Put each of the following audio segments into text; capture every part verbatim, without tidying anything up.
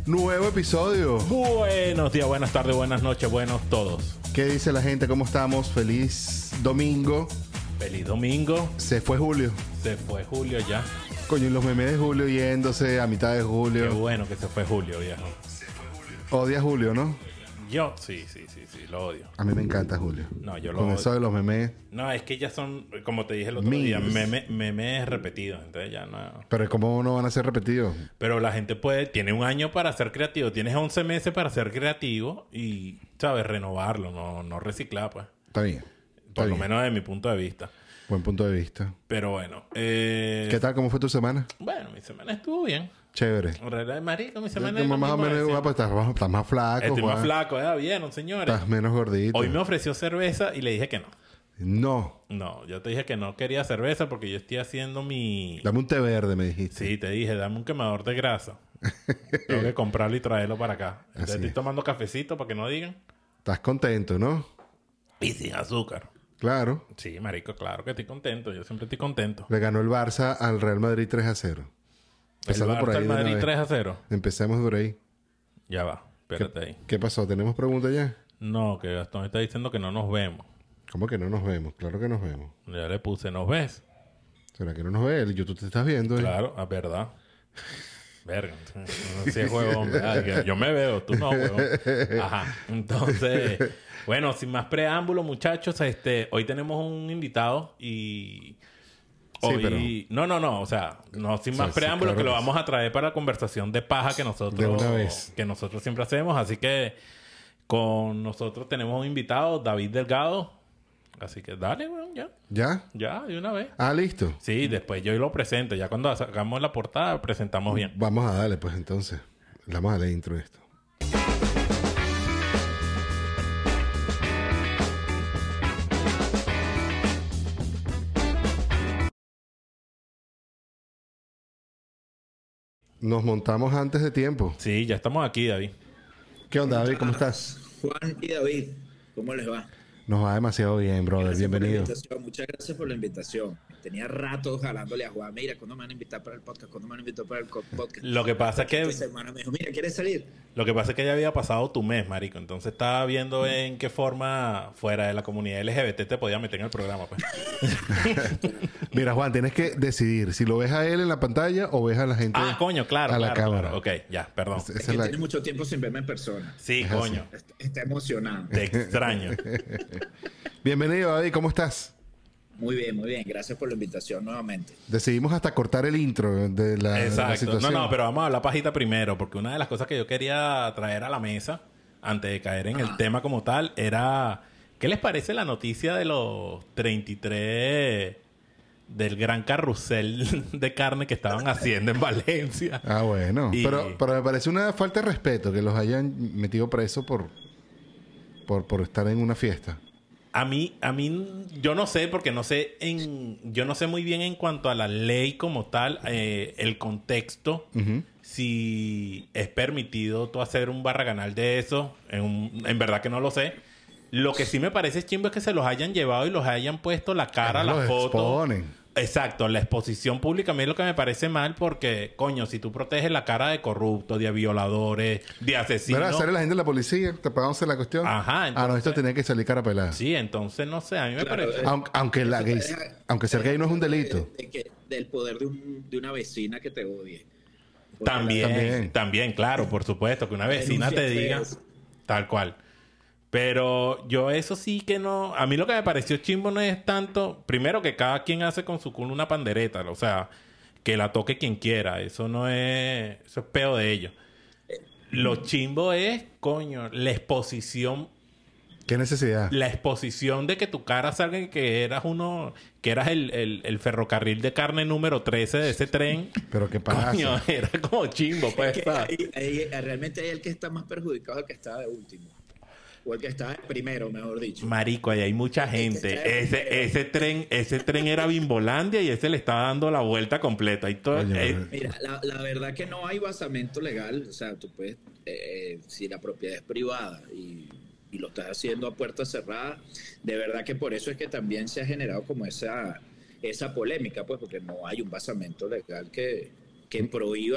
Nuevo episodio. Buenos días, buenas tardes, buenas noches, buenos todos. ¿Qué dice la gente? ¿Cómo estamos? Feliz domingo. Feliz domingo. Se fue Julio. Se fue Julio ya. Coño, y los memes de Julio yéndose a mitad de Julio. Qué bueno que se fue Julio, viejo. Odia a Julio, ¿no? Yo, sí, sí, sí, sí, lo odio. A mí me encanta Julio. No, yo lo Con odio. eso de los memes. No, es que ya son, como te dije el otro Memes. día, memes meme repetidos, entonces ya no. Pero ¿cómo no van a ser repetidos? Pero la gente puede, tiene un año para ser creativo, tienes once meses para ser creativo y, ¿sabes? Renovarlo, no, no reciclar, pues. Está bien. Está Por lo bien. menos desde mi punto de vista. Buen punto de vista. Pero bueno. Eh, ¿Qué tal? ¿Cómo fue tu semana? Bueno, mi semana estuvo bien. Chévere. En realidad, marico, mi semana Como es lo más o mismo de menos, siempre. pues, estás, más- estás más flaco. Estoy más Juan. flaco, ¿eh? Bien, señores. Estás menos gordito. Hoy me ofreció cerveza y le dije que no. No. No, yo te dije que no quería cerveza porque yo estoy haciendo mi... Dame un té verde, me dijiste. Sí, te dije, dame un quemador de grasa. Tengo que comprarlo y traerlo para acá. Entonces Así estoy es. tomando cafecito para que no digan. Estás contento, ¿no? Y sin azúcar. Claro. Sí, marico, claro que estoy contento. Yo siempre estoy contento. Le ganó el Barça al Real Madrid tres a cero. El Empezando por Barça ahí al de una Madrid vez. tres a cero. Empecemos por ahí. Ya va, espérate ahí. ¿Qué pasó? ¿Tenemos preguntas ya? No, que Gastón está diciendo que no nos vemos. ¿Cómo que no nos vemos? Claro que nos vemos. Ya le puse, ¿nos ves? ¿Será que no nos ve? El YouTube te estás viendo. ¿eh? Claro, es verdad. Verga. No sé si es huevón, ¿verdad? Que yo me veo, tú no, huevón. Ajá. Entonces, bueno, sin más preámbulo, muchachos, este, hoy tenemos un invitado y... Hoy... Sí, No, no, no. O sea, no sin Sí, más sí, preámbulo, claro que lo que vamos a traer para la conversación de paja que nosotros... De una vez. Que nosotros siempre hacemos. Así que con nosotros tenemos un invitado, David Delgado. Así que dale, weón, ya. ¿Ya? Ya, de una vez. Ah, listo. Sí, después yo lo presento. Ya cuando sacamos la portada, presentamos bien. Vamos a darle, pues, entonces. Le Vamos a darle intro a esto. Nos montamos antes de tiempo. Sí, ya estamos aquí, David. ¿Qué onda, David? ¿Cómo estás? Juan y David, ¿cómo les va? Nos va demasiado bien, brother. Gracias por la Bienvenido. invitación. Muchas gracias por la invitación. Tenía rato jalándole a Juan. Mira, ¿cuándo me van a invitar para el podcast? ¿Cuándo me van a invitar para el co- podcast? Lo que pasa es que... Esta semana me dijo, mira, ¿quieres salir? Lo que pasa es que ya había pasado tu mes, marico. Entonces estaba viendo en qué forma fuera de la comunidad L G B T te podía meter en el programa, pues. Mira, Juan, tienes que decidir si lo ves a él en la pantalla o ves a la gente Ah, coño, claro. a la claro, cámara. claro. Ok, ya, perdón. Esa Es es que la- tiene mucho tiempo sin verme en persona. Sí, es coño. Está, está emocionado. Te extraño. Bienvenido, David. ¿Cómo estás? Muy bien, muy bien. Gracias por la invitación nuevamente. Decidimos hasta cortar el intro de la, de la Exacto. No, situación. no, pero vamos a hablar pajita primero. Porque una de las cosas que yo quería traer a la mesa, antes de caer en el Ajá. tema como tal, era... ¿Qué les parece la noticia de los treinta y tres... del gran carrusel de carne que estaban haciendo en Valencia? Ah, bueno. Y- Pero, pero me parece una falta de respeto que los hayan metido preso por, por, por estar en una fiesta. A mí, a mí, yo no sé, porque no sé en, yo no sé muy bien en cuanto a la ley como tal, eh, el contexto, Ujú. si es permitido tú hacer un barraganal de eso, en, un- en verdad que no lo sé. Lo que sí me parece chimbo es que se los hayan llevado y los hayan puesto la cara, Además, la los foto. exponen. Exacto, la exposición pública a mí es lo que me parece mal porque, coño, si tú proteges la cara de corruptos, de violadores, de asesinos... ¿Verdad? Sale la gente de la policía, te pagamos la cuestión. Ajá, Ah, no, entonces- esto tenía que salir cara pelada. Sí, entonces no sé, a mí me Claro, parece... eh, Aunque, aunque, la gay- Deja- aunque ser gay no es un delito. De- de que- del poder de, un- de una vecina que te odie. Porque También, También. también, claro, por supuesto, que una vecina te Denuncia diga feos. tal cual. Pero yo eso sí que no... A mí lo que me pareció chimbo no es tanto... Primero que cada quien hace con su culo una pandereta. O sea, que la toque quien quiera. Eso no es... Eso es peo de ellos. Lo chimbo es, coño, la exposición... ¿Qué necesidad? La exposición de que tu cara salga y que eras uno... Que eras el, el, el ferrocarril de carne número trece de ese tren. Pero qué pasa. Coño, era como chimbo, pues. que ¿sabes? ahí- ahí- realmente hay el que está más perjudicado el que estaba de último. O el que estaba de primero, mejor dicho. Marico, ahí hay mucha gente. Este Ese, es- ese tren, ese tren era Bimbolandia y ese le estaba dando la vuelta completa. Y todo, Coño, eh, pero- Mira, la, la verdad que no hay basamento legal. O sea, tú puedes, eh, si la propiedad es privada y, y lo estás haciendo a puerta cerrada, de verdad que por eso es que también se ha generado como esa, esa polémica, pues, porque no hay un basamento legal que, que prohíba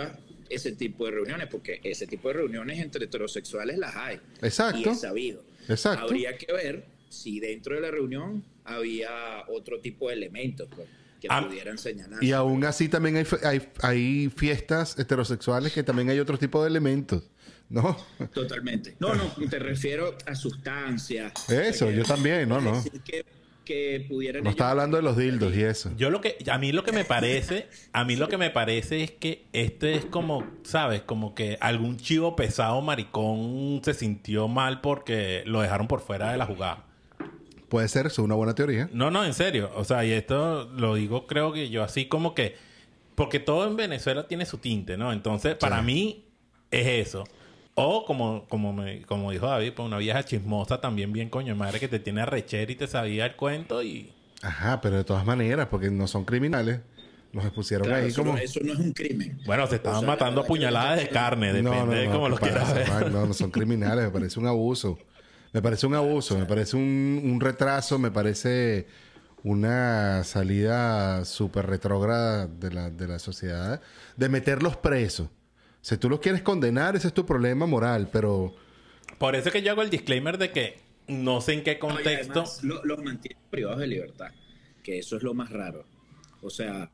ese tipo de reuniones, porque ese tipo de reuniones entre heterosexuales las hay. Exacto. Y es sabido. Exacto. Habría que ver si dentro de la reunión había otro tipo de elementos, pues, que Ah, pudieran señalar. Y aún así también hay, fe- hay, hay fiestas heterosexuales que también hay otro tipo de elementos, ¿no? Totalmente. No, no, te refiero a sustancias. Eso, O sea, que- yo también, no, no. decir Que, que pudieran No estaba ellos- hablando de los dildos y eso. Yo lo que, a mí lo que me parece, a mí lo que me parece es que este es como, ¿sabes? Como que algún chivo pesado maricón se sintió mal porque lo dejaron por fuera de la jugada. Puede ser, eso es una buena teoría. No, no, en serio. O sea, y esto lo digo creo que yo así como que... Porque todo en Venezuela tiene su tinte, ¿no? Entonces, para mí es eso. O como como me, como dijo David, pues una vieja chismosa también bien coño de madre que te tiene arrechera y te sabía el cuento y... Ajá, pero de todas maneras, porque no son criminales. Los expusieron Claro, ahí eso, como... no, eso no es un crimen. Bueno, se estaban O sea, la matando a verdad que puñaladas de no- carne, depende No, no, de no, cómo ¿qué lo quieras pasa, ver. man? No, no son criminales, me parece un abuso. Me parece un abuso, me parece un, un retraso, me parece una salida súper retrógrada de la, de la sociedad, de meterlos presos. Si tú los quieres condenar, ese es tu problema moral, pero... Por eso es que yo hago el disclaimer de que no sé en qué No, y contexto... además lo- los mantienen privados de libertad, que eso es lo más raro. O sea,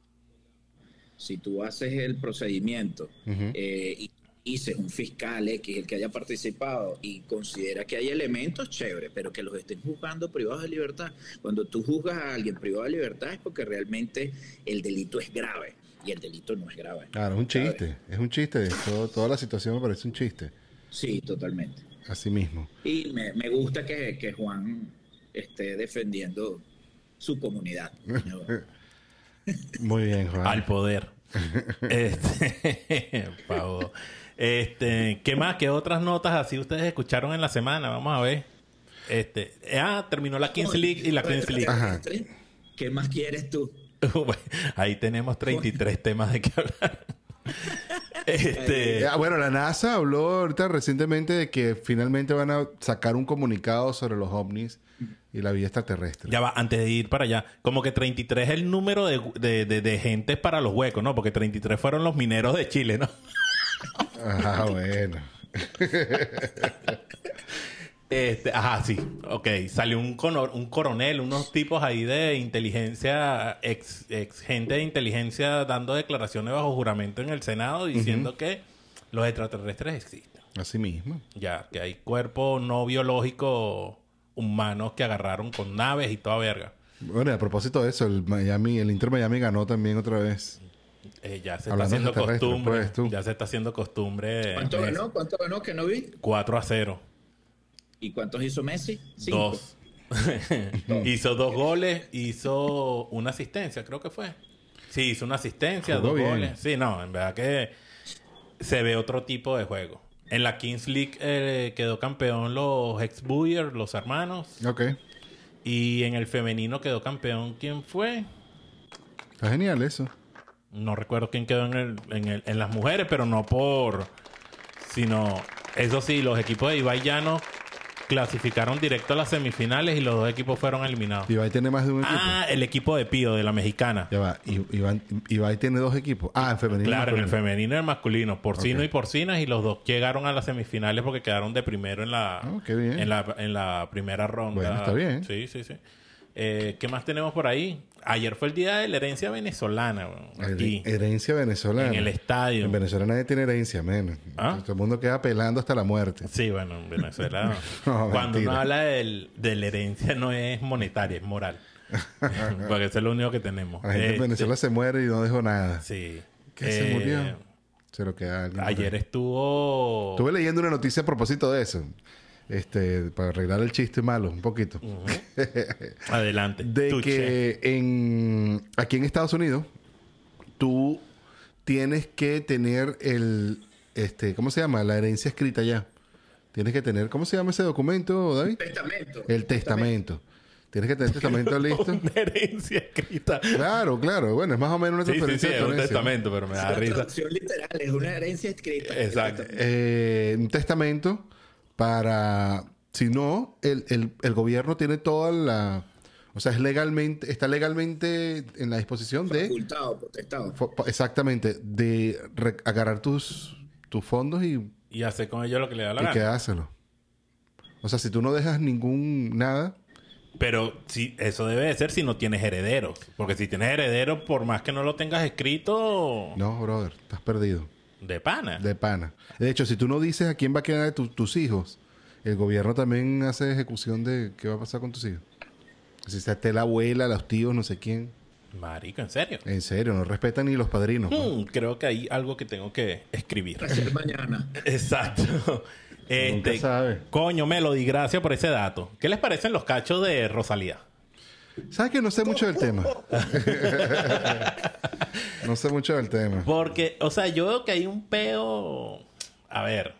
si tú haces el procedimiento eh, y dices un fiscal X, el que haya participado, y considera que hay elementos, chévere, pero que los estén juzgando privados de libertad. Cuando tú juzgas a alguien privado de libertad es porque realmente el delito es grave, y el delito no es grave. Claro, es un ¿sabes? chiste, es un chiste. Todo- toda la situación me parece un chiste, Sí, totalmente. así mismo. Y me, me gusta que, que Juan esté defendiendo su comunidad. ¿no? Muy bien, Juan. Al poder. este, pavo. Este, ¿qué más? ¿Qué otras notas así ustedes escucharon en la semana? Vamos a ver. Este, ah, terminó la Kings League y la Queens League. Ajá. ¿Qué más quieres tú? Bueno, ahí tenemos treinta y tres temas de que hablar. Este, Eh, ah, bueno, la NASA habló ahorita recientemente de que finalmente van a sacar un comunicado sobre los ovnis y la vida extraterrestre. ya va, antes de ir para allá, como que treinta y tres es el número de, de, de, de gente para los huecos, ¿no? Porque treinta y tres fueron los mineros de Chile, ¿no? Ah, bueno. Este, ajá, sí. Ok. Salió un, cono- un coronel, unos tipos ahí de inteligencia, ex, ex gente de inteligencia dando declaraciones bajo juramento en el Senado diciendo que los extraterrestres existen. Así mismo. Ya, que hay cuerpos no biológicos humanos que agarraron con naves y toda verga. Bueno, y a propósito de eso, el Miami, el Inter Miami ganó también otra vez. Eh, ya se está Hablando haciendo de extraterrestres, costumbre. pues, tú. Ya se está haciendo costumbre. ¿Cuánto Messi. ganó? ¿Cuánto ganó que no vi? cuatro a cero. ¿Y cuántos hizo Messi? Cinco. Dos. Hizo dos goles, hizo una asistencia, creo que fue. Sí, hizo una asistencia, Jugó dos bien. goles. Sí, no, en verdad que se ve otro tipo de juego. En la Kings League eh, quedó campeón los ex-Buyer, los hermanos. Ok. Y en el femenino quedó campeón, ¿quién fue? Está genial eso. No recuerdo quién quedó en, el, en, el, en las mujeres, pero no por... Sino, eso sí, los equipos de Ibai Llano clasificaron directo a las semifinales y los dos equipos fueron eliminados. Ibai tiene más de un equipo. Ah, el equipo de Pío, de la mexicana. Ya va. I- Iván- Ibai tiene dos equipos. Ah, en femenino. Claro, en el masculino. femenino y el masculino, porcino Ok. y porcinas, y los dos llegaron a las semifinales porque quedaron de primero en la, Ah, qué bien. en la, en la primera ronda. Bueno, está bien. Sí, sí, sí. Eh, ¿Qué más tenemos por ahí? Ayer fue el día de la herencia venezolana, bueno, aquí, Her- Herencia venezolana. en el estadio. En Venezuela nadie tiene herencia, menos. ¿Ah? Todo el mundo queda pelando hasta la muerte. Sí, bueno, en Venezuela. No, cuando mentira. uno habla del- de la herencia no es monetaria, es moral. Porque eso es lo único que tenemos. La gente en Este, Venezuela se muere y no dejó nada. Sí. ¿Qué se Eh, murió? Se lo queda alguien por Ayer ahí. estuvo... Estuve leyendo una noticia a propósito de eso. Este, para arreglar el chiste malo, un poquito. Ujú. Adelante. De Tuche. que en aquí en Estados Unidos tú tienes que tener el este ¿cómo se llama? La herencia escrita ya. Tienes que tener, ¿cómo se llama ese documento, David? Testamento. El testamento. Tienes que tener el testamento listo. Una herencia escrita. Claro, claro. Bueno, es más o menos una Sí, sí, transferencia sí, de es un tenencia. testamento, pero me da La risa. traducción literal es una herencia escrita. Exacto. Eh, un testamento para, si no, el, el, el gobierno tiene toda la O sea, es legalmente, está legalmente en la disposición de... Facultado, potestado. fo- Exactamente, de re- agarrar tus, tus fondos y, Y hacer con ellos lo que le da la y gana. quedárselo. O sea, si tú no dejas ningún nada, Pero sí, eso debe de ser si no tienes herederos. Porque si tienes herederos, por más que no lo tengas escrito, no, brother, estás perdido. de pana. De pana. De hecho, si tú no dices a quién va a quedar de tu- tus hijos, el gobierno también hace ejecución de qué va a pasar con tus hijos. Si está esté la abuela, los tíos, no sé quién. Marico, ¿en serio? En serio, no respetan ni los padrinos. ¿no? Hmm, creo que hay algo que tengo que escribir. Hacer mañana. Exacto. Este, sabe. Coño, Melody, gracias por ese dato. ¿Qué les parecen los cachos de Rosalía? ¿Sabes que no sé mucho del tema? No sé mucho del tema. Porque, o sea, yo veo que hay un peo... A ver.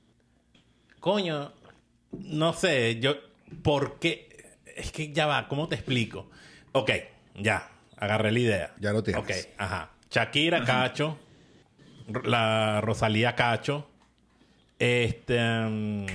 Coño, no sé, yo... ¿Por qué? Es que ya va, ¿cómo te explico? Ok, ya, agarré la idea. Ya lo tienes. Ok, ajá. Shakira, cacho. La Rosalía, cacho. Este... mm,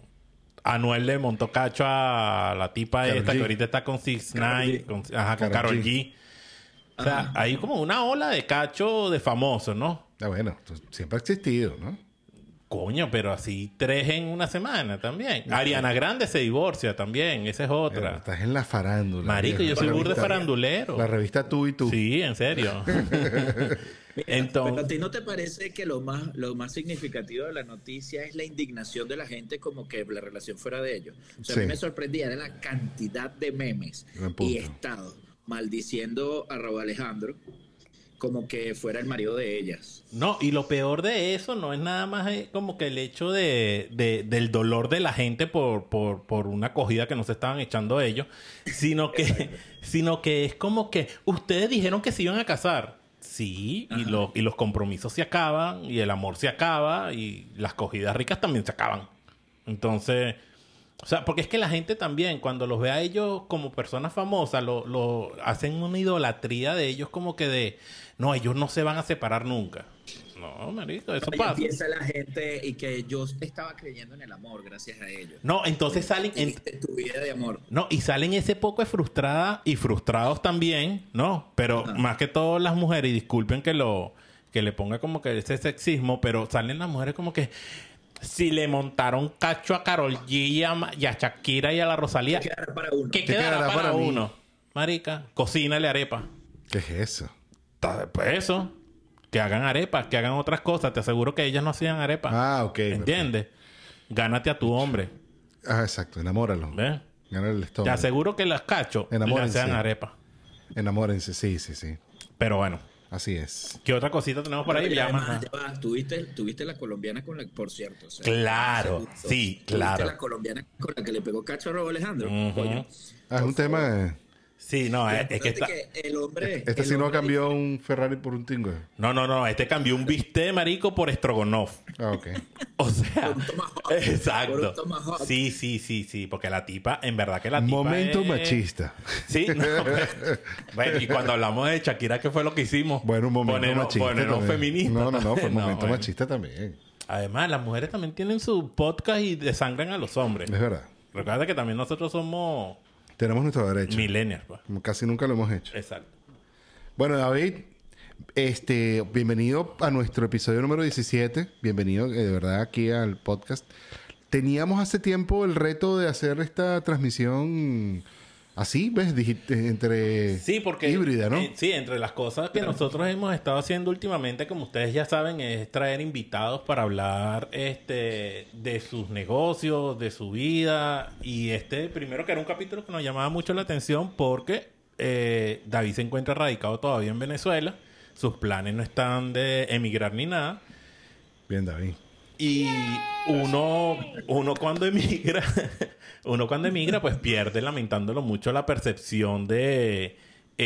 Anuel le montó cacho a la tipa Karol esta G. que ahorita está con six Karol nine, G. con, ajá, con Karol Karol G. G. O sea, Ajá. hay como una ola de cacho de famosos, ¿no? Ah, bueno, pues, siempre ha existido, ¿no? Coño, pero así tres en una semana también. Ariana Grande se divorcia también, esa es Pero otra. estás en la farándula. Marico, viejo. yo soy La burde revista- farandulero. La revista Tú y Tú. Sí, en serio. Mira, Entonces- pero a ti no te parece que lo más, lo más significativo de la noticia es la indignación de la gente como que la relación fuera de ellos. O sea, a Sí. mí me sorprendía era la cantidad de memes Buen punto. y estados maldiciendo a Raúl Alejandro como que fuera el marido de ellas. No, y lo peor de eso no es nada más eh, como que el hecho de, de- del dolor de la gente por, por, por una acogida que no se estaban echando ellos, sino que, sino que es como que ustedes dijeron que se iban a casar. Sí, y, Ajá. lo- y los compromisos se acaban, y el amor se acaba, y las cogidas ricas también se acaban. Entonces, o sea, porque es que la gente también, cuando los ve a ellos como personas famosas, lo, lo hacen una idolatría de ellos como que de, no, ellos no se van a separar nunca. No, marico, eso Y pasa. empieza la gente y que yo estaba creyendo en el amor gracias a ellos. No, entonces salen... Y en- viste tu vida de amor. No, y salen ese poco de frustradas y frustrados también, ¿no? Pero Ajá. más que todas las mujeres, y disculpen que lo que le ponga como que ese sexismo, pero salen las mujeres como que si le montaron cacho a Karol G y a, Ma- y a Shakira y a la Rosalía, ¿Qué quedará para uno? ¿qué ¿Qué quedará quedará para, para mí? uno? Marica, cocínale arepa. ¿Qué es eso? Ta- Pues eso, que hagan arepas, que hagan otras cosas. Te aseguro que ellas no hacían arepas. Ah, ok. ¿Entiendes? Gánate a tu hombre. Ah, exacto. Enamóralo. ¿Ves? Gánale el Te estómago. aseguro que las cachos le Enamórense. hacían arepas. Enamórense. Sí, sí, sí. Pero bueno, Así es. ¿qué otra cosita tenemos por ahí? Pero Ya además, más- ya va, ¿Tuviste, tuviste la colombiana con la, por cierto. o sea, Claro, segundos. sí, ¿Tuviste claro. la colombiana con la que le pegó cacho a Raúl Alejandro? Ujú. Coño. Ah, es un tema de... Sí, no, es, es que está... Fíjate que el hombre. Este el sí no hombre- cambió un Ferrari por un Tingo. No, no, no. Este cambió un bistec, marico, por Strogonoff. Ah, ok. O sea... Por un tomahawk. Por Exacto. un tomahawk. Sí, sí, sí, sí. Porque la tipa... En verdad que la tipa Momento es- machista. Sí, no. Bueno, y cuando hablamos de Shakira, ¿qué fue lo que hicimos? Bueno, un momento Ponernos- machista. ponernos también. feministas. No, no, no. Fue un No, momento bueno. machista también. Además, las mujeres también tienen su podcast y desangran a los hombres. Es verdad. Recuerda que también nosotros somos Tenemos nuestro derecho. millennials, pues. Como casi nunca lo hemos hecho. Exacto. Bueno, David, este, bienvenido a nuestro episodio número diecisiete. Bienvenido, eh, de verdad, aquí al podcast. Teníamos hace tiempo el reto de hacer esta transmisión así, ¿ves? Digi- entre Sí, porque... híbrida, ¿no? eh, sí, entre las cosas que nosotros hemos estado haciendo últimamente, como ustedes ya saben, es traer invitados para hablar este de sus negocios, de su vida. Y este, primero que era un capítulo que nos llamaba mucho la atención porque eh, David se encuentra radicado todavía en Venezuela. Sus planes no están de emigrar ni nada. Bien, David. Y uno, uno cuando emigra, uno cuando emigra, pues pierde, lamentándolo mucho, la percepción de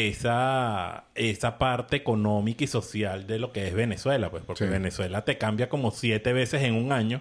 esa, esa parte económica y social de lo que es Venezuela, pues, porque Sí. Venezuela te cambia como siete veces en un año.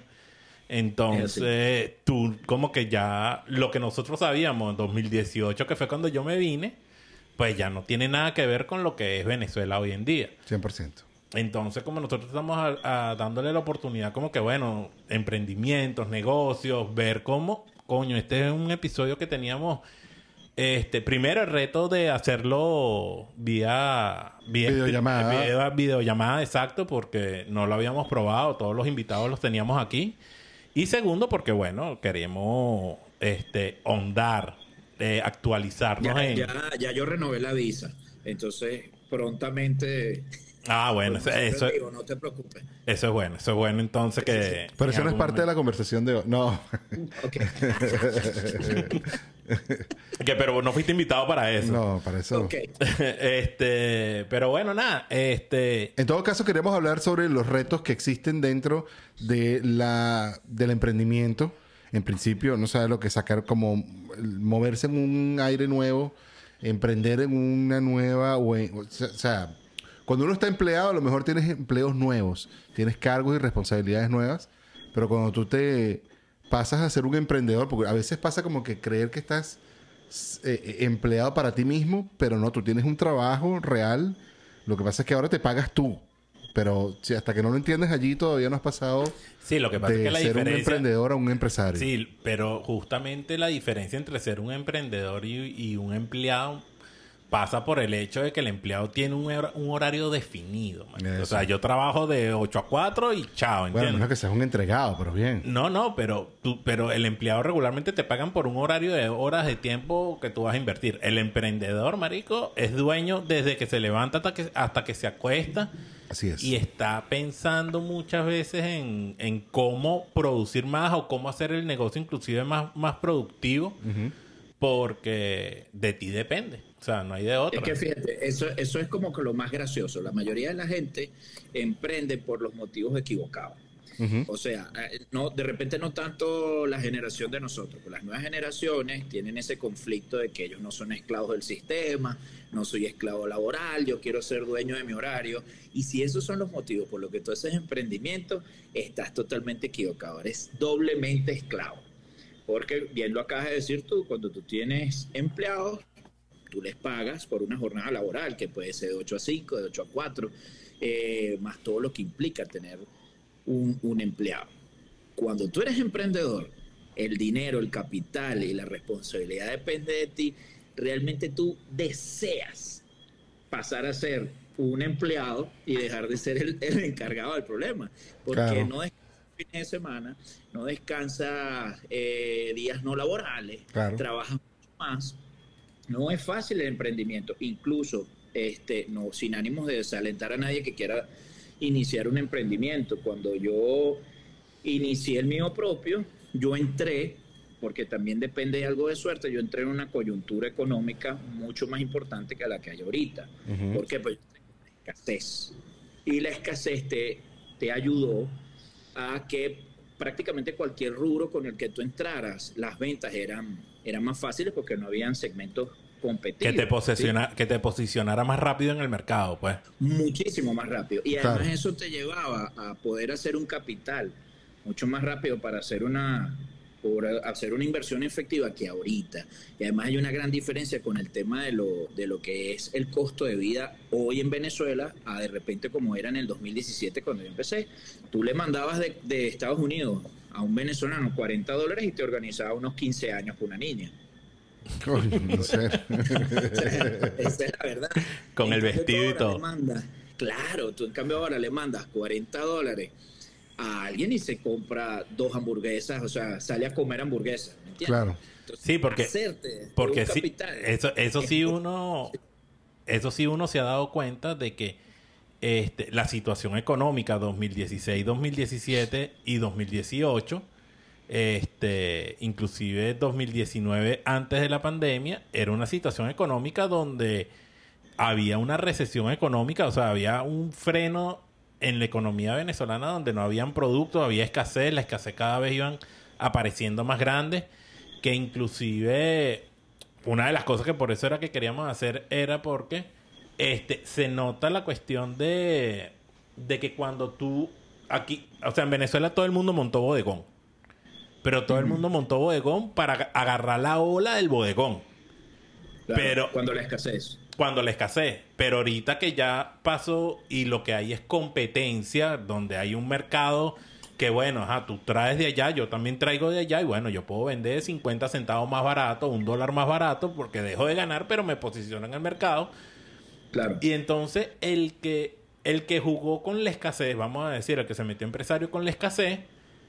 Entonces, tú como que ya lo que nosotros sabíamos en dos mil dieciocho, que fue cuando yo me vine, pues ya no tiene nada que ver con lo que es Venezuela hoy en día. cien por ciento. Entonces, como nosotros estamos a- a dándole la oportunidad, como que, bueno, emprendimientos, negocios, ver cómo, coño, este es un episodio que teníamos Este, primero el reto de hacerlo vía, vía videollamada. Video, videollamada, exacto, porque no lo habíamos probado, todos los invitados los teníamos aquí. Y segundo, porque bueno, queremos este ahondar, eh, actualizarnos Ya, en. ya, ya yo renové la visa. Entonces, prontamente. Ah, bueno, eso, eso, digo, no te preocupes. Eso es bueno, eso es bueno entonces que... Pero eso no es parte momento... de la conversación de hoy. No. Ok. que, pero no fuiste invitado para eso. No, para eso. Ok. este, pero bueno, nada, este... En todo caso, queremos hablar sobre los retos que existen dentro de la, del emprendimiento. En principio, no sabes lo que sacar como moverse en un aire nuevo, emprender en una nueva... O, en, o sea... Cuando uno está empleado, a lo mejor tienes empleos nuevos, tienes cargos y responsabilidades nuevas, pero cuando tú te pasas a ser un emprendedor, porque a veces pasa como que creer que estás eh, empleado para ti mismo, pero no, tú tienes un trabajo real, lo que pasa es que ahora te pagas tú, pero si hasta que no lo entiendes allí todavía no has pasado sí, lo que pasa de es que la ser diferencia... un emprendedor a un empresario. Sí, pero justamente la diferencia entre ser un emprendedor y, y un empleado... pasa por el hecho de que el empleado tiene un, hor- un horario definido. O sea, yo trabajo de ocho a cuatro y chao, ¿entiendes? Bueno, no es que seas un entregado, pero bien. No, no, pero tú, pero el empleado regularmente te pagan por un horario de horas de tiempo que tú vas a invertir. El emprendedor, marico, es dueño desde que se levanta hasta que, hasta que se acuesta. Así es. Y está pensando muchas veces en, en cómo producir más o cómo hacer el negocio inclusive más, más productivo. Uh-huh. Porque de ti depende. O sea, no hay de otra. Es que fíjate, eso, eso es como que lo más gracioso. La mayoría de la gente emprende por los motivos equivocados. Uh-huh. O sea, no, de repente no tanto la generación de nosotros. Las nuevas generaciones tienen ese conflicto de que ellos no son esclavos del sistema, no soy esclavo laboral, yo quiero ser dueño de mi horario. Y si esos son los motivos por los que tú haces emprendimiento, estás totalmente equivocado. Eres doblemente esclavo. Porque bien lo acabas de decir tú, cuando tú tienes empleados, tú les pagas por una jornada laboral que puede ser de ocho a cinco, de ocho a cuatro, eh, más todo lo que implica tener un, un empleado. Cuando tú eres emprendedor, el dinero, el capital y la responsabilidad depende de ti. Realmente tú deseas pasar a ser un empleado y dejar de ser el, el encargado del problema. Porque claro. no es fines de semana, no descansa eh, días no laborales, claro. trabaja mucho más. No es fácil el emprendimiento, incluso este, no, sin ánimos de desalentar a nadie que quiera iniciar un emprendimiento. Cuando yo inicié el mío propio, yo entré, porque también depende de algo de suerte, yo entré en una coyuntura económica mucho más importante que la que hay ahorita. Uh-huh. ¿Por qué? Pues yo tengo una escasez. Y la escasez te, te ayudó a que prácticamente cualquier rubro con el que tú entraras, las ventas eran, eran más fáciles porque no habían segmentos competitivos. Que te, posiciona, ¿sí? que te posicionara más rápido en el mercado, pues. Muchísimo más rápido. Y además claro. eso te llevaba a poder hacer un capital mucho más rápido para hacer una, por hacer una inversión efectiva que ahorita. Y además hay una gran diferencia con el tema de lo, de lo que es el costo de vida hoy en Venezuela a de repente como era en el dos mil diecisiete cuando yo empecé. Tú le mandabas de, de Estados Unidos a un venezolano cuarenta dólares y te organizaba unos quince años con una niña. Coño, no sé. Esa es la verdad. Con en el vestido y todo. Mandas, claro, tú en cambio ahora le mandas cuarenta dólares a alguien y se compra dos hamburguesas, o sea, sale a comer hamburguesas, ¿me entiendes? Claro. Entonces, sí, porque, porque sí, capital, eso, eso sí uno, eso sí uno se ha dado cuenta de que este, la situación económica dos mil dieciséis, dos mil diecisiete y dos mil dieciocho, este, inclusive dos mil diecinueve antes de la pandemia, era una situación económica donde había una recesión económica, o sea, había un freno en la economía venezolana donde no habían productos, había escasez, la escasez cada vez iban apareciendo más grandes, que inclusive una de las cosas que por eso era que queríamos hacer era porque este se nota la cuestión de, de que cuando tú aquí, o sea, en Venezuela todo el mundo montó bodegón, pero todo uh-huh. el mundo montó bodegón para agarrar la ola del bodegón. Claro, pero cuando la escasez. Cuando la escasez. Pero ahorita que ya pasó y lo que hay es competencia, donde hay un mercado que bueno, ajá, tú traes de allá, yo también traigo de allá y bueno, yo puedo vender cincuenta centavos más barato, un dólar más barato porque dejo de ganar, pero me posiciono en el mercado. Claro. Y entonces el que el que jugó con la escasez, vamos a decir, el que se metió empresario con la escasez,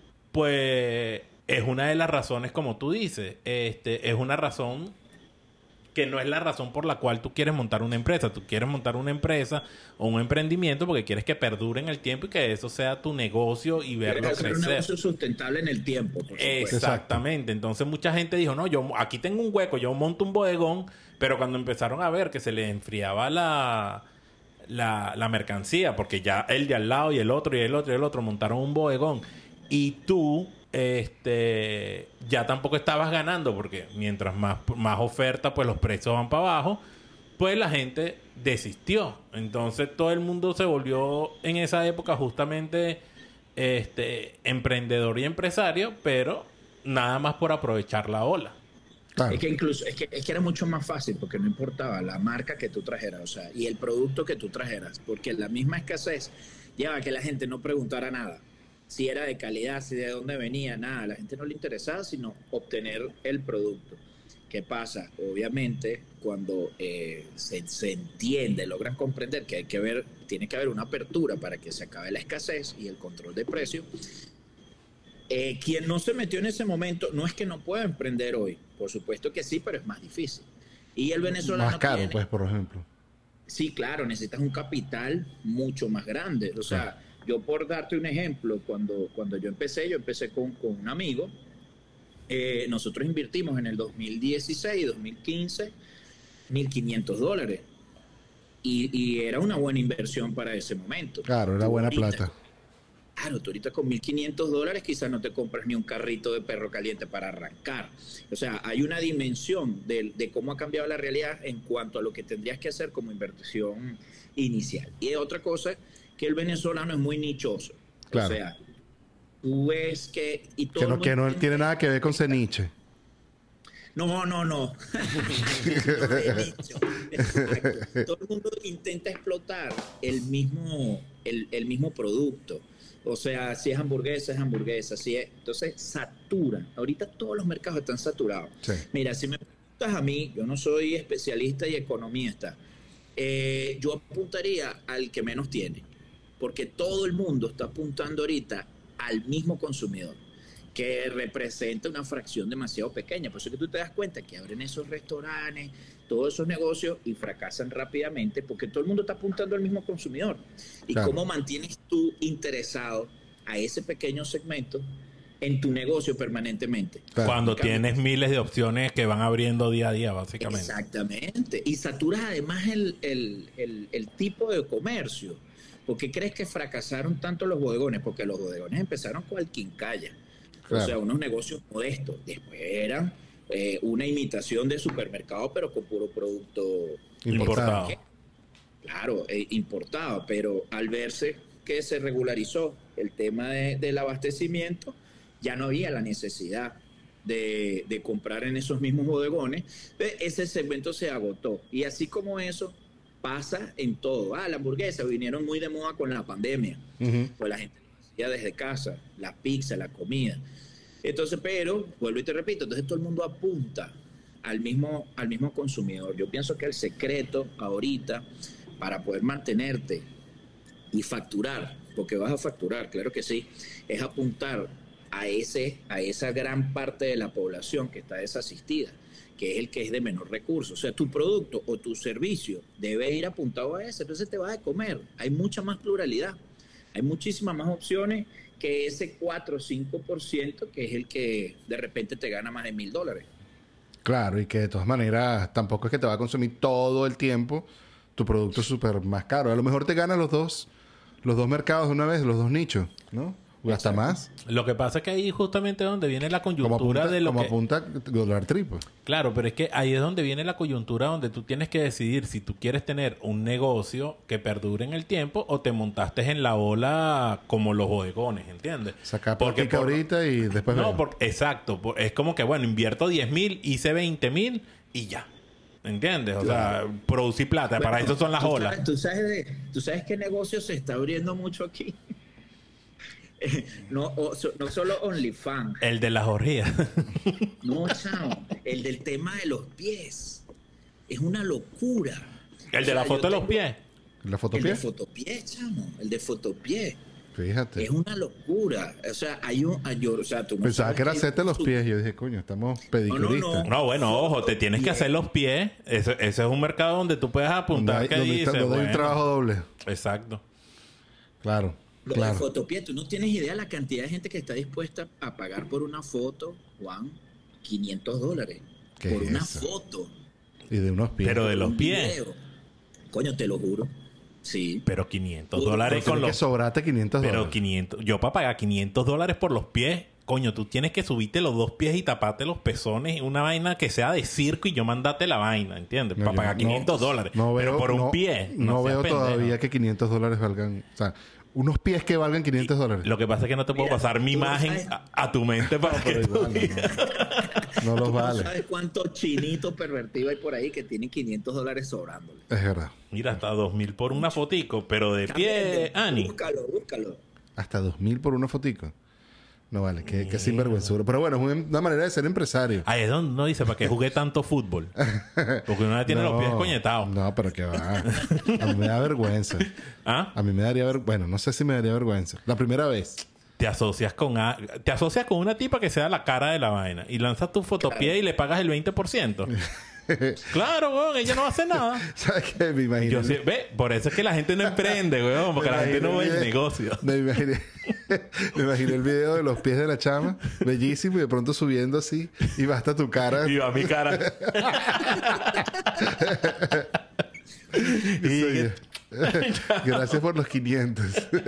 pues es una de las razones, como tú dices, este es una razón que no es la razón por la cual tú quieres montar una empresa. Tú quieres montar una empresa o un emprendimiento porque quieres que perdure en el tiempo y que eso sea tu negocio y verlo Quieres hacer crecer. un negocio sustentable en el tiempo, por supuesto. Exactamente. Entonces mucha gente dijo, no, yo aquí tengo un hueco, yo monto un bodegón, pero cuando empezaron a ver que se les enfriaba la, la, la mercancía, porque ya el de al lado y el otro y el otro y el otro montaron un bodegón y tú este ya tampoco estabas ganando porque mientras más, más oferta pues los precios van para abajo, pues la gente desistió. Entonces todo el mundo se volvió en esa época justamente este emprendedor y empresario, pero nada más por aprovechar la ola. Claro. Es que incluso es que, es que era mucho más fácil porque no importaba la marca que tú trajeras, o sea, y el producto que tú trajeras, porque la misma escasez lleva a que la gente no preguntara nada. Si era de calidad, si de dónde venía, nada. A la gente no le interesaba sino obtener el producto. ¿Qué pasa? Obviamente, cuando eh, se, se entiende, logran comprender que hay que ver, tiene que haber una apertura para que se acabe la escasez y el control de precio. Eh, quien no se metió en ese momento, no es que no pueda emprender hoy. Por supuesto que sí, pero es más difícil. Y el venezolano más caro, tiene, pues, por ejemplo. Sí, claro, necesitas un capital mucho más grande. O sea, sí. Yo por darte un ejemplo, cuando, cuando yo empecé, yo empecé con, con un amigo. Eh, nosotros invertimos en el dos mil dieciséis, dos mil quince, mil quinientos dólares. Y, y era una buena inversión para ese momento. Claro, era tú buena ahorita, plata. Claro, tú ahorita con mil quinientos dólares quizás no te compras ni un carrito de perro caliente para arrancar. O sea, hay una dimensión de, de cómo ha cambiado la realidad en cuanto a lo que tendrías que hacer como inversión inicial. Y otra cosa, que el venezolano es muy nichoso. Claro. O sea, tú ves que... Y todo que no, que no tiene nada que ver con Ceniche. No, no, no. Todo el mundo intenta explotar el mismo, el, el mismo producto. O sea, si es hamburguesa, es hamburguesa. Si es... Entonces, satura. Ahorita todos los mercados están saturados. Sí. Mira, si me preguntas a mí, yo no soy especialista y economista, eh, yo apuntaría al que menos tiene. Porque todo el mundo está apuntando ahorita al mismo consumidor, que representa una fracción demasiado pequeña. Por eso que tú te das cuenta que abren esos restaurantes, todos esos negocios y fracasan rápidamente porque todo el mundo está apuntando al mismo consumidor. ¿Y claro. cómo mantienes tú interesado a ese pequeño segmento en tu negocio permanentemente? Claro. Cuando tienes miles de opciones que van abriendo día a día, básicamente. Exactamente. Y saturas además el, el, el, el tipo de comercio. ¿Por qué crees que fracasaron tanto los bodegones? Porque los bodegones empezaron con el quincalla. Claro. O sea, unos negocios modestos. Después eran eh, una imitación de supermercado, pero con puro producto importado. Claro, eh, importado. Pero al verse que se regularizó el tema de, del abastecimiento, ya no había la necesidad de, de comprar en esos mismos bodegones. Entonces, ese segmento se agotó. Y así como eso, pasa en todo. Ah, la hamburguesa vinieron muy de moda con la pandemia. Uh-huh. Pues la gente lo hacía desde casa, la pizza, la comida. Entonces, pero, vuelvo y te repito, entonces todo el mundo apunta al mismo, al mismo consumidor. Yo pienso que el secreto ahorita para poder mantenerte y facturar, porque vas a facturar, claro que sí, es apuntar a, ese, a esa gran parte de la población que está desasistida, que es el que es de menor recurso. O sea, tu producto o tu servicio debe ir apuntado a ese, entonces te vas a comer. Hay mucha más pluralidad, hay muchísimas más opciones que ese cuatro o cinco por ciento que es el que de repente te gana más de mil dólares. Claro, y que de todas maneras tampoco es que te va a consumir todo el tiempo tu producto súper más caro. A lo mejor te gana los dos, los dos mercados de una vez, los dos nichos, ¿no? O hasta más. Lo que pasa es que ahí justamente donde viene la coyuntura como apunta, de lo como que... apunta Dólar Tree, pues. Claro, pero es que ahí es donde viene la coyuntura donde tú tienes que decidir si tú quieres tener un negocio que perdure en el tiempo o te montaste en la ola como los bodegones, ¿entiendes? Sacar porque por... ahorita y después... No, por... exacto. Por... Es como que, bueno, invierto diez mil, hice veinte mil y ya. ¿Entiendes? O claro. sea, producir plata. Bueno, para eso son las ¿tú olas. Sabes, ¿tú, sabes de, ¿Tú sabes qué negocio se está abriendo mucho aquí? no, o, so, no solo OnlyFans. El de las orgías. No, chao. El del tema de los pies. Es una locura. El O de sea, la foto de yo los tengo- pies. ¿La El fotopié? de fotopié, chamo. El de fotopié. Fíjate. Es una locura. O sea, hay un... hay- yo- o sea, tú no Pensaba sabes que era hay hacerte un los sub- pies. Yo dije, coño, estamos pedicuristas. no. No, bueno, ojo, te tienes que Bien. hacer los pies. Ese, ese es un mercado donde tú puedes Donde apuntar hay, que donde dice, está- donde hay un bueno, trabajo doble. exacto. Claro, Lo claro. de fotopié, tú no tienes idea la cantidad de gente que está dispuesta a pagar por una foto, Juan, quinientos dólares. ¿Qué Por es una eso? foto. Y de unos pies. Pero de los un pies. video. Coño, te lo juro. Sí. Pero quinientos Pero dólares Tiene con que los... sobrarte quinientos Pero dólares. quinientos... Yo para pagar quinientos dólares por los pies... Coño, tú tienes que subirte los dos pies y taparte los pezones. Una vaina que sea de circo y yo mandate la vaina, ¿entiendes? No, para yo pagar no- quinientos dólares. No veo, Pero por un no- pie. No, seas veo pendejo. todavía que quinientos dólares valgan. O sea, unos pies que valgan quinientos dólares. Lo que pasa es que no te puedo Mira, pasar mi tú no imagen sabes- a, a tu mente para que Pero tú igual, no, digas. no. No los Tú vale. no sabes cuántos chinitos pervertidos hay por ahí que tienen quinientos dólares sobrándole. Es verdad. Mira, hasta dos mil por una fotico, pero de pie, Ani. Búscalo, búscalo. Hasta dos mil por una fotico. No vale, qué, qué sinvergüenzura. Pero bueno, es una, una manera de ser empresario. Ahí es donde no dice, ¿para qué jugué tanto fútbol? Porque uno tiene los pies coñetados. No, pero que va. A mí me da vergüenza. ¿Ah? A mí me daría vergüenza. Bueno, no sé si me daría vergüenza. La primera vez. Te asocias con a- te asocias con una tipa que sea la cara de la vaina y lanzas tu fotopié y le pagas el veinte por ciento. Claro, weón, ella no hace nada. ¿Sabes qué? Me imagino. Yo sí- ve, por eso es que la gente no emprende, weón, porque Me la gente no ve imaginé el negocio. Me imaginé, me imaginé el video de los pies de la chama, bellísimo, y de pronto subiendo así, y va hasta tu cara. Y va mi cara. Y soy yo. Gracias por los quinientos.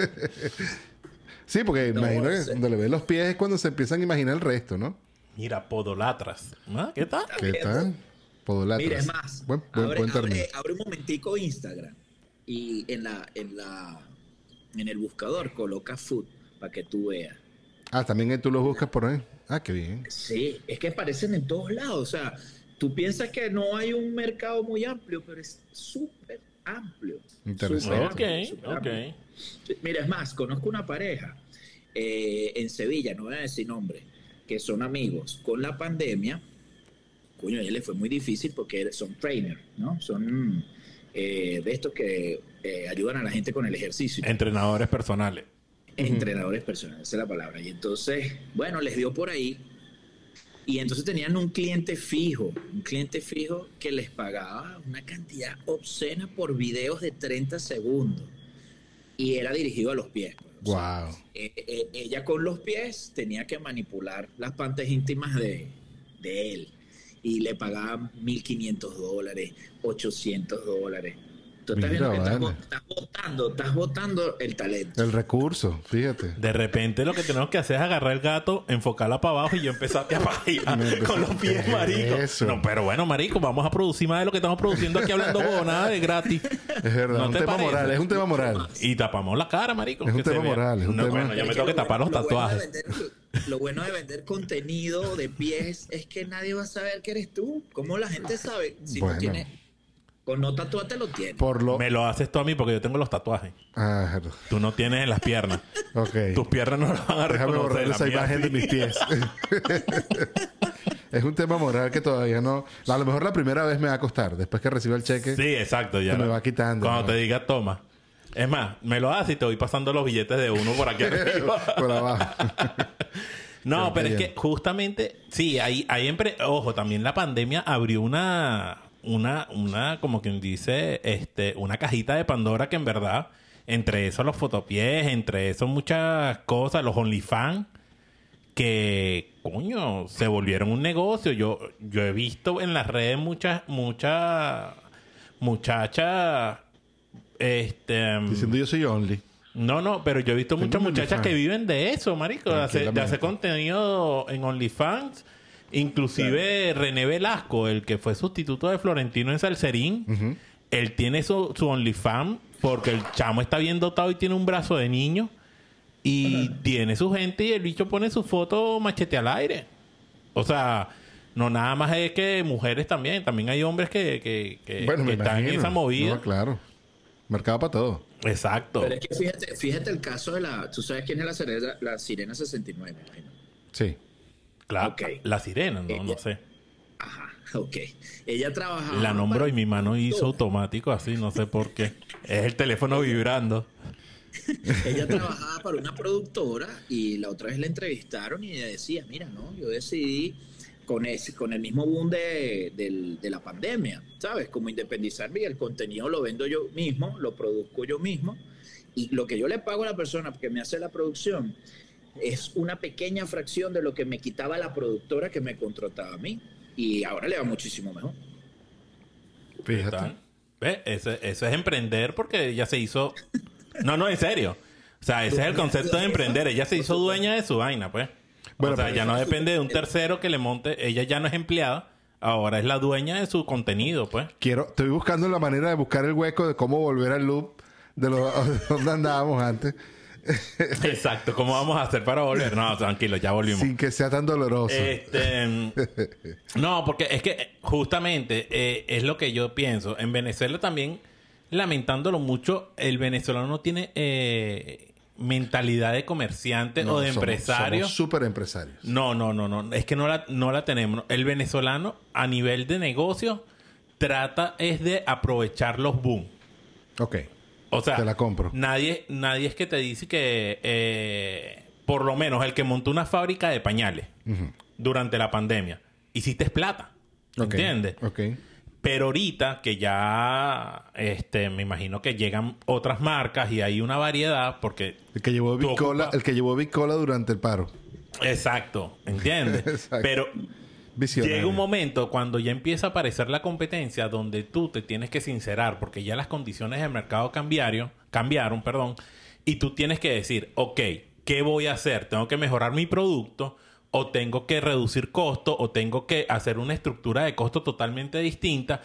Sí, porque No, imagino que sí. cuando le ves los pies es cuando se empiezan a imaginar el resto, ¿no? Mira, podolatras. ¿Ah? ¿Qué tal? ¿Qué tal? Podolatras. Mira, es más, Buen, buen, abre, buen término. abre- abre un momentico Instagram y en la, en la, en el buscador coloca food para que tú veas. Ah, también tú los buscas por ahí. Ah, qué bien. Sí, es que aparecen en todos lados. O sea, tú piensas que no hay un mercado muy amplio, pero es súper amplio. Interesante. Súper Ok, amplio, súper ok. amplio. Sí, mira, es más, conozco una pareja eh, en Sevilla, no voy a decir nombre, que son amigos. Con la pandemia, coño, a ella le fue muy difícil porque son trainers, ¿no? Son eh, de estos que eh, ayudan a la gente con el ejercicio. Entrenadores personales. Entrenadores personales, esa es la palabra. Y entonces, bueno, les dio por ahí. Y entonces tenían un cliente fijo, un cliente fijo que les pagaba una cantidad obscena por videos de treinta segundos. Y era dirigido a los pies. Pues. O sea, Wow. eh, eh, ella con los pies tenía que manipular las partes íntimas de, de él. Y le pagaban mil quinientos dólares, ochocientos dólares. Tú estás Mira, viendo que estás, vale. bo- estás botando, estás botando el talento. El recurso, fíjate. De repente lo que tenemos que hacer es agarrar el gato, enfocarla para abajo y yo empezarte a pajear Me empezó- con los pies, ¿Qué es marico. eso? No, pero bueno, marico, vamos a producir más de lo que estamos produciendo aquí hablando nada de gratis. Es verdad, ¿No un te tema parece? moral, es un tema moral. Y tapamos la cara, marico. Es un que se tema vea. moral, es un no, tema- Bueno, yo me Es tengo que lo tapar los bueno- lo bueno de tatuajes. vender- Lo bueno de vender contenido de pies es que nadie va a saber que eres tú. ¿Cómo la gente sabe? Si Bueno. no tienes, con no tatuarte lo tienes. Por lo... Me lo haces tú a mí porque yo tengo los tatuajes. Ah, es verdad. Tú no tienes en las piernas. Ok. Tus piernas no las van a Déjame reconocer. borrar la esa mía imagen sí. de mis pies. Es un tema moral que todavía no... A lo mejor la primera vez me va a costar. Después que reciba el cheque... Sí, exacto. Ya Se me no. va quitando, Cuando ¿no? te diga, toma. Es más, me lo haces y te voy pasando los billetes de uno por aquí arriba. Por abajo. No, Está pero es bien. que justamente, sí, hay, hay empre- ojo, también la pandemia abrió una, una, una, como quien dice, este, una cajita de Pandora que en verdad, entre eso los fotopiés, entre eso muchas cosas, los OnlyFans, que, coño, se volvieron un negocio. Yo, yo he visto en las redes muchas, muchas muchachas, este... Diciendo yo soy only. No, no, pero yo he visto Tengo muchas un muchachas OnlyFans. que viven de eso, marico, de hacer, de Tranquilamente. hacer contenido en OnlyFans. Inclusive René Velasco, el que fue sustituto de Florentino en Salserín, Ujú. él tiene su, su OnlyFans porque el chamo está bien dotado y tiene un brazo de niño y tiene su gente y el bicho pone su foto machete al aire. O sea, no nada más es que mujeres también, también hay hombres que, que, que- Bueno, que me están en imagino. esa movida. No, claro. Mercado para todo. Exacto. Pero es que fíjate, fíjate el caso de la... ¿Tú sabes quién es la sirena, la sirena sesenta y nueve, me imagino? Sí. Claro, Ok. la sirena, no, Ella- no sé. Ajá, ok. Ella trabajaba... La nombró para- y mi mano hizo automático así, no sé por qué. Es el teléfono vibrando. Ella trabajaba para una productora y la otra vez la entrevistaron y ella decía, mira, no, yo decidí con ese, con el mismo boom de, del- de la pandemia, ¿sabes? Como independizarme y el contenido lo vendo yo mismo, lo produzco yo mismo y lo que yo le pago a la persona que me hace la producción es una pequeña fracción de lo que me quitaba la productora que me contrataba a mí y ahora le va muchísimo mejor. Fíjate. ¿Tal? ¿Ves? Eso, eso es emprender porque ella se hizo... No, no, en serio. O sea, ese es el concepto de emprender. Ella se hizo dueña de su vaina, pues. Bueno, o sea, pero ya eso no es depende de un súper- tercero que le monte. Ella ya no es empleada. Ahora es la dueña de su contenido, pues. Quiero, estoy buscando la manera de buscar el hueco de cómo volver al loop de lo, donde andábamos antes, Exacto. ¿Cómo vamos a hacer para volver? No, tranquilo, ya volvimos. sin que sea tan doloroso. Este, no, porque es que justamente eh, es lo que yo pienso. En Venezuela también, lamentándolo mucho, el venezolano no tiene eh, mentalidad de comerciante No, o de somos- empresario. Somos súper empresarios. No, no, no, no. Es que no la, no la tenemos. El venezolano, a nivel de negocio, trata es de aprovechar los boom. Ok. O sea, Te la compro. Nadie, nadie es que te dice que, eh, por lo menos, el que montó una fábrica de pañales Ujú. durante la pandemia, hiciste plata. Ok. ¿Entiendes? Ok. Pero ahorita que ya, este, me imagino que llegan otras marcas y hay una variedad, porque... El que llevó Tú Bicola, ocupas- el que llevó Bicola durante el paro. Exacto, ¿entiendes? Exacto. Pero Visionario. llega un momento cuando ya empieza a aparecer la competencia donde tú te tienes que sincerar porque ya las condiciones del mercado cambiaron, cambiaron, perdón, y tú tienes que decir, ok, ¿qué voy a hacer? ¿Tengo que mejorar mi producto o tengo que reducir costo o tengo que hacer una estructura de costo totalmente distinta?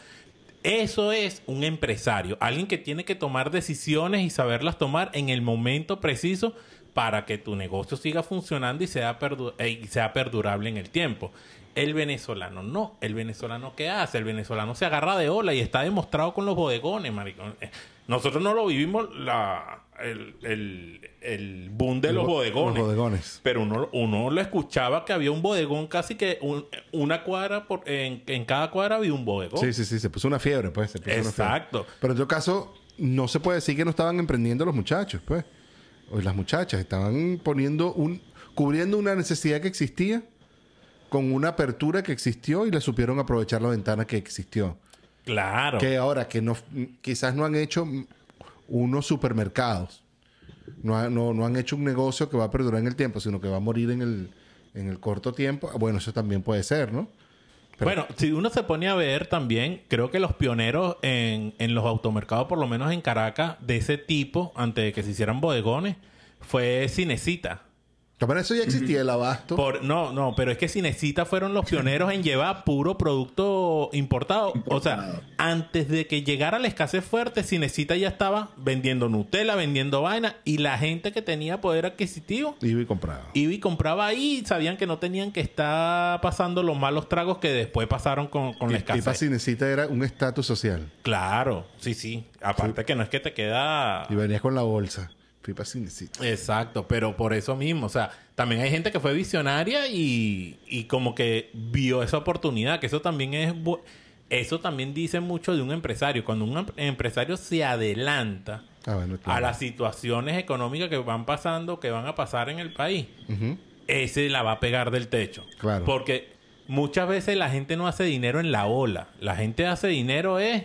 Eso es un empresario, alguien que tiene que tomar decisiones y saberlas tomar en el momento preciso para que tu negocio siga funcionando y sea, perdu- eh, y sea perdurable en el tiempo. El venezolano no. El venezolano, ¿qué hace? El venezolano se agarra de ola y está demostrado con los bodegones, maricón. Eh, Nosotros no lo vivimos la, el, el, el boom de El los bo- bodegones. los bodegones. Pero uno, uno lo escuchaba que había un bodegón casi que un- una cuadra, por, en, en cada cuadra había un bodegón. Sí, sí, sí. Se puso una fiebre, pues. se puso una fiebre. Exacto. Pero en todo caso, no se puede decir que no estaban emprendiendo los muchachos, pues. O las muchachas. Estaban poniendo un... cubriendo una necesidad que existía con una apertura que existió y le supieron aprovechar la ventana que existió. Claro. Que ahora, que no, quizás no han hecho unos supermercados. No, ha- no, no han hecho un negocio que va a perdurar en el tiempo, sino que va a morir en el, en el corto tiempo. Bueno, eso también puede ser, ¿no? Pero- Bueno, si uno se pone a ver también, creo que los pioneros en, en los automercados, por lo menos en Caracas, de ese tipo, antes de que se hicieran bodegones, fue Cinecita. Para eso ya existía el abasto. Por, no, no, pero es que Cinecita fueron los pioneros en llevar puro producto importado. O sea, Importado. antes de que llegara la escasez fuerte, Cinecita ya estaba vendiendo Nutella, vendiendo vaina, y la gente que tenía poder adquisitivo Iba y compraba. iba y compraba ahí y sabían que no tenían que estar pasando los malos tragos que después pasaron con, con la Y para escasez. Cinecita era un estatus social. Claro, sí, sí. Aparte que no es que te queda... Y venías con la bolsa. Fui para Cinecita. Exacto, pero por eso mismo, o sea, también hay gente que fue visionaria y, y como que vio esa oportunidad, que eso también es... bu- Eso también dice mucho de un empresario. Cuando un em- empresario se adelanta Ah, bueno, claro. a las situaciones económicas que van pasando, que van a pasar en el país, Ujú. ese la va a pegar del techo. Claro. Porque muchas veces la gente no hace dinero en la ola. La gente hace dinero es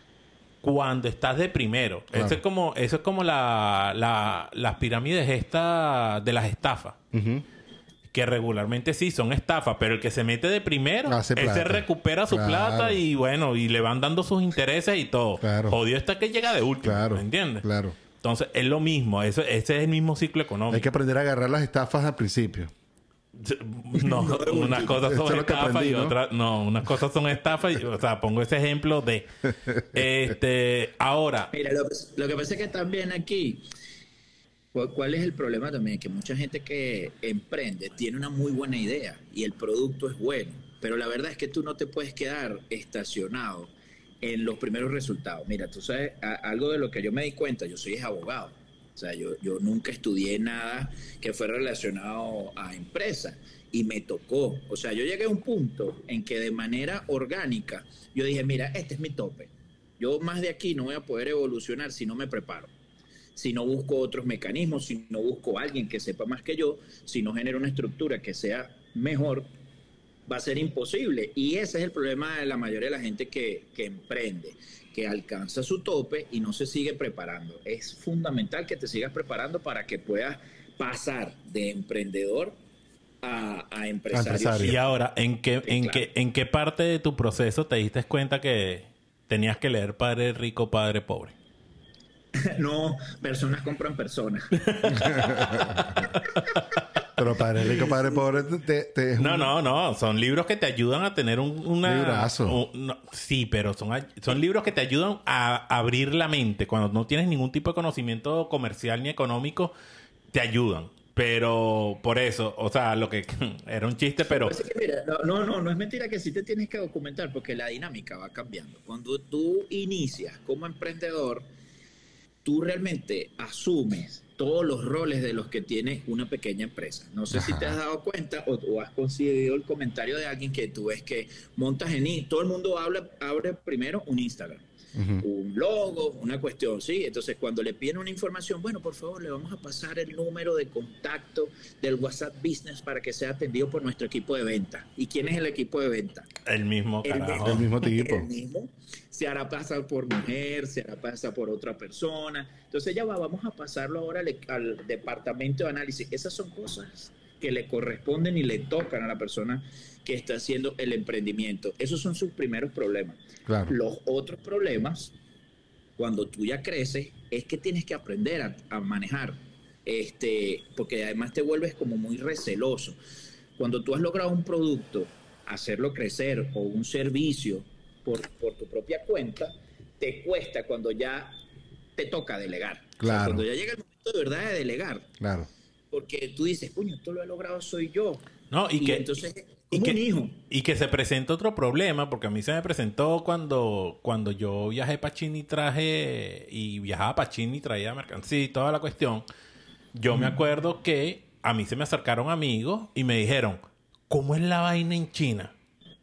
cuando estás de primero. Claro. Eso es como, eso es como la, la- las pirámides esta de las estafas. Ujú. Que regularmente sí son estafas, pero el que se mete de primero, Hace ese plata. recupera su Claro. plata y bueno, y le van dando sus intereses y todo. Claro. Jodido está que llega de último, Claro. ¿me entiendes? Claro. Entonces, es lo mismo. Eso, ese es el mismo ciclo económico. Hay que aprender a agarrar las estafas al principio. No, unas cosas Eso son es lo que estafas aprendí, y ¿no? otras no, unas cosas son estafas y, o sea, pongo ese ejemplo de este ahora, Mira, lo, lo que pasa es que también aquí, ¿cuál, cuál es el problema también? Que mucha gente que emprende tiene una muy buena idea y el producto es bueno, pero la verdad es que tú no te puedes quedar estacionado en los primeros resultados. Mira, tú sabes, a, algo de lo que yo me di cuenta, yo soy abogado. O sea, yo, yo nunca estudié nada que fuera relacionado a empresas y me tocó. O sea, yo llegué a un punto en que de manera orgánica yo dije, mira, este es mi tope. Yo más de aquí no voy a poder evolucionar si no me preparo, si no busco otros mecanismos, si no busco a alguien que sepa más que yo, si no genero una estructura que sea mejor, va a ser imposible. Y ese es el problema de la mayoría de la gente que, que emprende, que alcanza su tope y no se sigue preparando. Es fundamental que te sigas preparando para que puedas pasar de emprendedor a, a empresario. empresario. Y ahora, ¿en qué, en, claro. qué, ¿en qué parte de tu proceso te diste cuenta que tenías que leer Padre Rico, Padre Pobre? No, personas compran personas. Pero Padre Rico, Padre Pobre te, te no, un... no, no. Son libros que te ayudan a tener un, una... librazo. Un, no, sí, pero son, son libros que te ayudan a abrir la mente. Cuando no tienes ningún tipo de conocimiento comercial ni económico, te ayudan. Pero por eso, o sea, lo que era un chiste, pero... Pues es que mira, no, no, no, no es mentira que sí te tienes que documentar porque la dinámica va cambiando. Cuando tú inicias como emprendedor, tú realmente asumes todos los roles de los que tiene una pequeña empresa. No sé Ajá. si te has dado cuenta o, o has conseguido el comentario de alguien que tú ves que montas en... Todo el mundo habla, abre primero un Instagram. Uh-huh. Un logo, una cuestión, ¿sí? Entonces, cuando le piden una información, bueno, por favor, le vamos a pasar el número de contacto del WhatsApp Business para que sea atendido por nuestro equipo de venta. ¿Y quién es el equipo de venta? El mismo, el carajo. Mismo, el mismo tipo. El mismo. Se hará pasar por mujer, se hará pasar por otra persona. Entonces, ya va, vamos a pasarlo ahora al, al departamento de análisis. Esas son cosas que le corresponden y le tocan a la persona que está haciendo el emprendimiento. Esos son sus primeros problemas. Claro. Los otros problemas, cuando tú ya creces, es que tienes que aprender a, a manejar, este, porque además te vuelves como muy receloso. Cuando tú has logrado un producto, hacerlo crecer o un servicio por, por tu propia cuenta, te cuesta cuando ya te toca delegar. Claro. O sea, cuando ya llega el momento de verdad de delegar. Claro. Porque tú dices, puño, esto lo he logrado soy yo. No, y, y que... entonces... Y que, un hijo. y que se presenta otro problema, porque a mí se me presentó cuando, cuando yo viajé para China y traje, y viajaba para China y traía mercancía y toda la cuestión. Yo mm. me acuerdo que a mí se me acercaron amigos y me dijeron, ¿cómo es la vaina en China?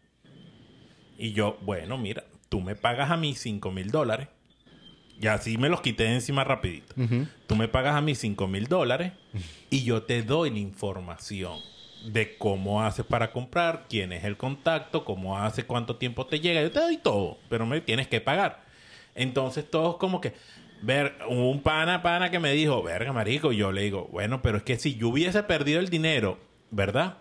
Y yo, bueno, mira, tú me pagas a mí cinco mil dólares. Y así me los quité de encima rapidito. Uh-huh. Tú me pagas a mí cinco mil dólares y yo te doy la información de cómo haces para comprar, quién es el contacto, cómo hace, cuánto tiempo te llega. Yo te doy todo, pero me tienes que pagar. Entonces todos como que... Ver, un pana, pana que me dijo, verga, marico. Yo le digo, bueno, pero es que si yo hubiese perdido el dinero, ¿verdad?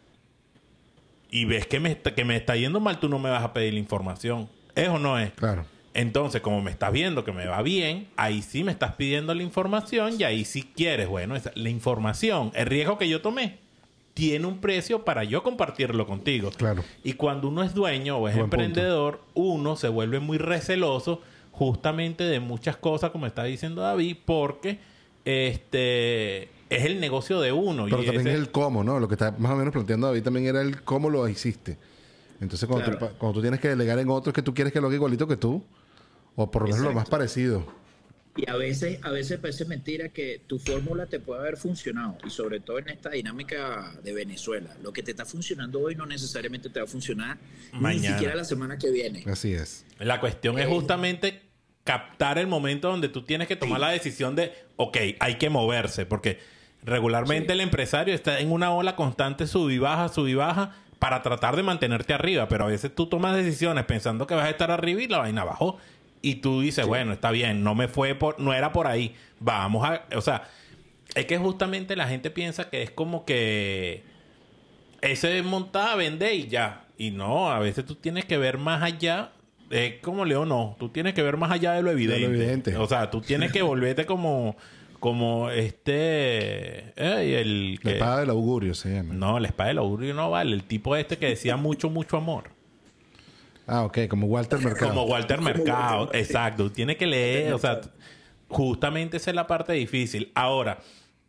Y ves que me, está, que me está yendo mal, tú no me vas a pedir la información. ¿Es o no es? Claro. Entonces, como me estás viendo que me va bien, ahí sí me estás pidiendo la información y ahí sí quieres, bueno, esa, la información, el riesgo que yo tomé, tiene un precio para yo compartirlo contigo. Claro. Y cuando uno es dueño o es Buen emprendedor, punto. Uno se vuelve muy receloso justamente de muchas cosas, como está diciendo David, porque este es el negocio de uno. Pero y también ese... es el cómo, ¿no? Lo que está más o menos planteando David también era el cómo lo hiciste. Entonces, cuando, claro. tú, cuando tú tienes que delegar en otros que tú quieres que lo haga igualito que tú, o por lo menos lo más parecido. Y a veces, a veces parece mentira que tu fórmula te puede haber funcionado. Y sobre todo en esta dinámica de Venezuela. Lo que te está funcionando hoy no necesariamente te va a funcionar mañana, ni siquiera la semana que viene. Así es. La cuestión eh, es justamente captar el momento donde tú tienes que tomar sí. la decisión de, ok, hay que moverse. Porque regularmente sí. el empresario está en una ola constante, sub y baja, sub y baja, para tratar de mantenerte arriba. Pero a veces tú tomas decisiones pensando que vas a estar arriba y la vaina bajó. Y tú dices, sí. bueno, está bien, no me fue por, no era por ahí. Vamos a, o sea, es que justamente la gente piensa que es como que ese es montada, vende y ya. Y no, a veces tú tienes que ver más allá. Es como Leo, no, tú tienes que ver más allá de lo evidente. De lo evidente. O sea, tú tienes que volverte como, como este, eh, el la que, espada del augurio se llama. No, la espada del augurio no vale. El tipo este que decía mucho, mucho amor. Ah, ok, como Walter Mercado. Como Walter Mercado, Walter, exacto. Tiene que leer, o sea, justamente esa es la parte difícil. Ahora,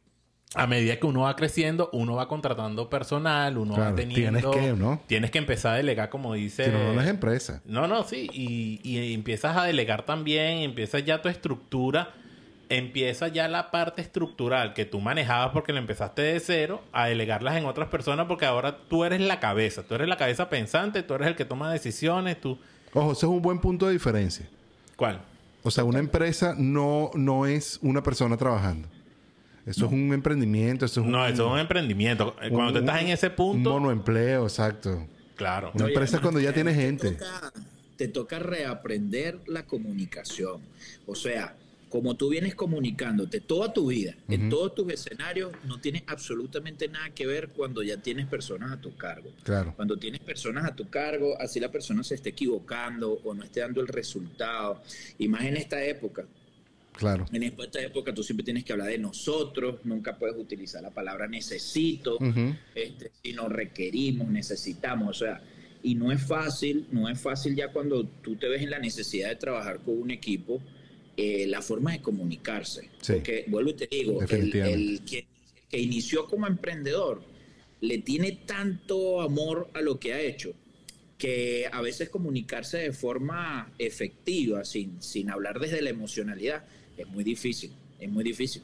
a medida que uno va creciendo, uno va contratando personal, uno Claro, va teniendo... tienes que, ¿no? Tienes que empezar a delegar, como dice... Si no, no es empresa. No, no, sí. Y, y empiezas a delegar también, empiezas ya tu estructura, empieza ya la parte estructural que tú manejabas porque la empezaste de cero, a delegarlas en otras personas porque ahora tú eres la cabeza. Tú eres la cabeza pensante, tú eres el que toma decisiones, tú... Ojo, ese es un buen punto de diferencia. ¿Cuál? O sea, una empresa no, no es una persona trabajando. Eso No. es un emprendimiento, eso es un... No, eso es un emprendimiento. Cuando un- tú estás en ese punto... Un monoempleo, exacto. Claro. Una No, y empresa además cuando ya te- tiene te gente. toca- te toca reaprender la comunicación. O sea, como tú vienes comunicándote toda tu vida, en Ujú. todos tus escenarios, no tiene absolutamente nada que ver cuando ya tienes personas a tu cargo. Claro. Cuando tienes personas a tu cargo, así la persona se esté equivocando o no esté dando el resultado. Y más en esta época. Claro. En esta época tú siempre tienes que hablar de nosotros, nunca puedes utilizar la palabra necesito, Ujú. este, sino requerimos, necesitamos, o sea, y no es fácil, no es fácil ya cuando tú te ves en la necesidad de trabajar con un equipo, eh, la forma de comunicarse. Sí. Porque, vuelvo y te digo, el, Definitivamente. el que, el que inició como emprendedor le tiene tanto amor a lo que ha hecho que a veces comunicarse de forma efectiva, sin, sin hablar desde la emocionalidad, es muy difícil, es muy difícil.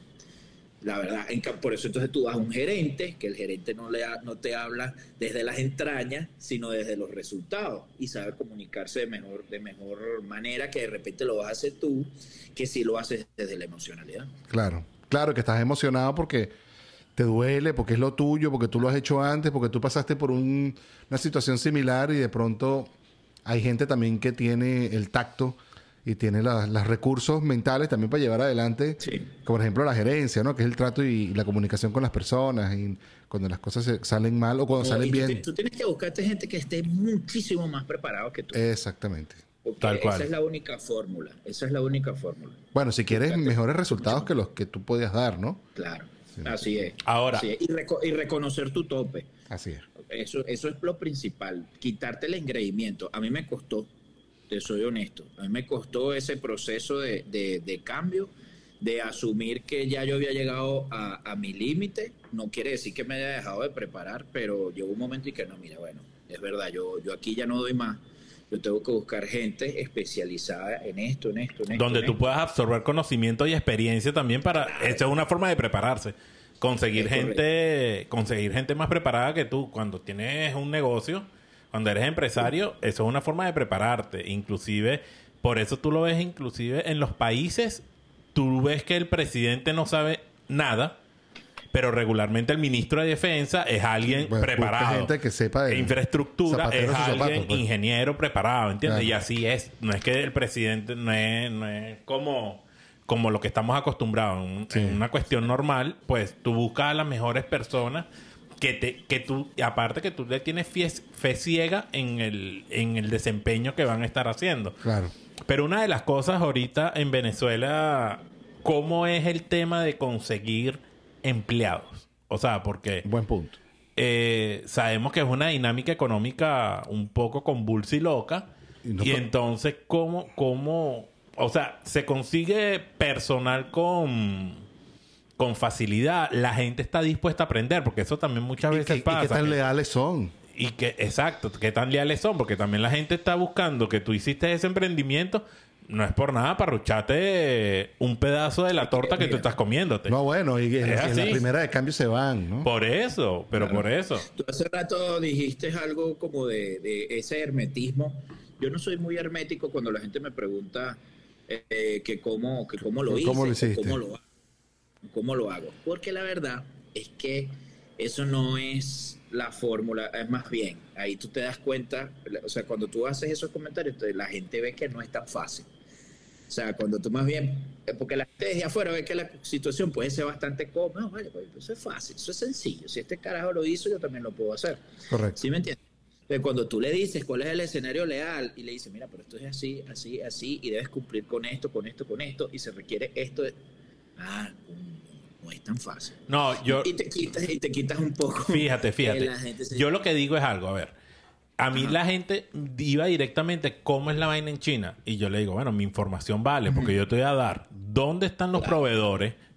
La verdad, en, ca- por eso entonces tú vas a un gerente, que el gerente no, le ha- no te habla desde las entrañas, sino desde los resultados, y sabe comunicarse de mejor, de mejor manera, que de repente lo vas a hacer tú, que si lo haces desde la emocionalidad. Claro. Claro que estás emocionado porque te duele, porque es lo tuyo, porque tú lo has hecho antes, porque tú pasaste por un- una situación similar y de pronto hay gente también que tiene el tacto y tiene la- los recursos mentales también para llevar adelante, Sí. como por ejemplo la gerencia, ¿no? Que es el trato y, y la comunicación con las personas y cuando las cosas se- salen mal o cuando No, salen y tú, bien. ti- tú tienes que buscarte gente que esté muchísimo más preparado que tú. Exactamente. Porque Tal cual. esa es la única fórmula, esa es la única fórmula. Bueno, si quieres Búscate mejores resultados mucho. que los que tú podías dar, ¿no? Claro, así es. Ahora- Así es. Y, reco- y reconocer tu tope. Así es. Eso, eso es lo principal. Quitarte el engreimiento. A mí me costó, te soy honesto, a mí me costó ese proceso de, de- de cambio, de asumir que ya yo había llegado a, a mi límite. No quiere decir que me haya dejado de preparar, pero llegó un momento y que no, mira, bueno, es verdad, yo, yo aquí ya no doy más. Yo tengo que buscar gente especializada en esto, en esto, en esto. Donde en tú esto. puedas absorber conocimiento y experiencia también para... Esa es una forma de prepararse. Conseguir Es gente... Conseguir gente más preparada que tú. Cuando tienes un negocio, cuando eres empresario, eso es una forma de prepararte. Inclusive, por eso tú lo ves inclusive en los países, tú ves que el presidente no sabe nada, pero regularmente el ministro de Defensa es alguien Bueno, busca preparado. gente que sepa de Infraestructura zapatero es sus alguien zapatos, pues. ingeniero preparado, ¿entiendes? Claro. Y así es. No es que el presidente no es, no es como, como lo que estamos acostumbrados. En, Sí. en una cuestión normal, pues tú buscas a las mejores personas que te, que tú, y aparte que tú le tienes fe, fe ciega en el, en el desempeño que van a estar haciendo. Claro. Pero una de las cosas ahorita en Venezuela, ¿cómo es el tema de conseguir empleados? O sea, porque Buen punto. eh, sabemos que es una dinámica económica un poco convulsa y loca. Y Y, no fue- entonces, ¿cómo, ¿cómo? O sea, se consigue personal con, con facilidad. La gente está dispuesta a aprender, porque eso también muchas ¿Y veces qué, y pasa. qué tan que- leales son? y que, exacto, qué tan leales son, porque también la gente está buscando que tú hiciste ese emprendimiento, no es por nada para rucharte un pedazo de la torta que tú estás comiéndote. No, bueno, y en, Es en la así. primera de cambio se van, ¿no? Por eso, pero Claro. por eso. Tú hace rato dijiste algo como de, de ese hermetismo. Yo no soy muy hermético cuando la gente me pregunta eh, que cómo, que cómo lo hice, ¿Cómo lo o hiciste? cómo lo, hago, cómo lo hago. Porque la verdad es que eso no es la fórmula, es más bien, ahí tú te das cuenta, o sea, cuando tú haces esos comentarios, te- la gente ve que no es tan fácil. O sea, cuando tú más bien, eh, porque la gente desde afuera ve que la situación puede ser bastante cómoda, no, vale, pues eso es fácil, eso es sencillo. Si este carajo lo hizo, yo también lo puedo hacer. Correcto. ¿Sí me entiendes? Entonces, cuando tú le dices cuál es el escenario leal y le dices, mira, pero esto es así, así, así, y debes cumplir con esto, con esto, con esto, y se requiere esto, de... ah, no, no es tan fácil. No, yo... Y te quitas, y te quitas un poco. Fíjate, que fíjate. la gente se- Yo lo que digo es algo, a ver. A mí Ajá. la gente iba directamente, ¿cómo es la vaina en China? Y yo le digo, bueno, mi información vale, porque yo te voy a dar dónde están los Claro. proveedores,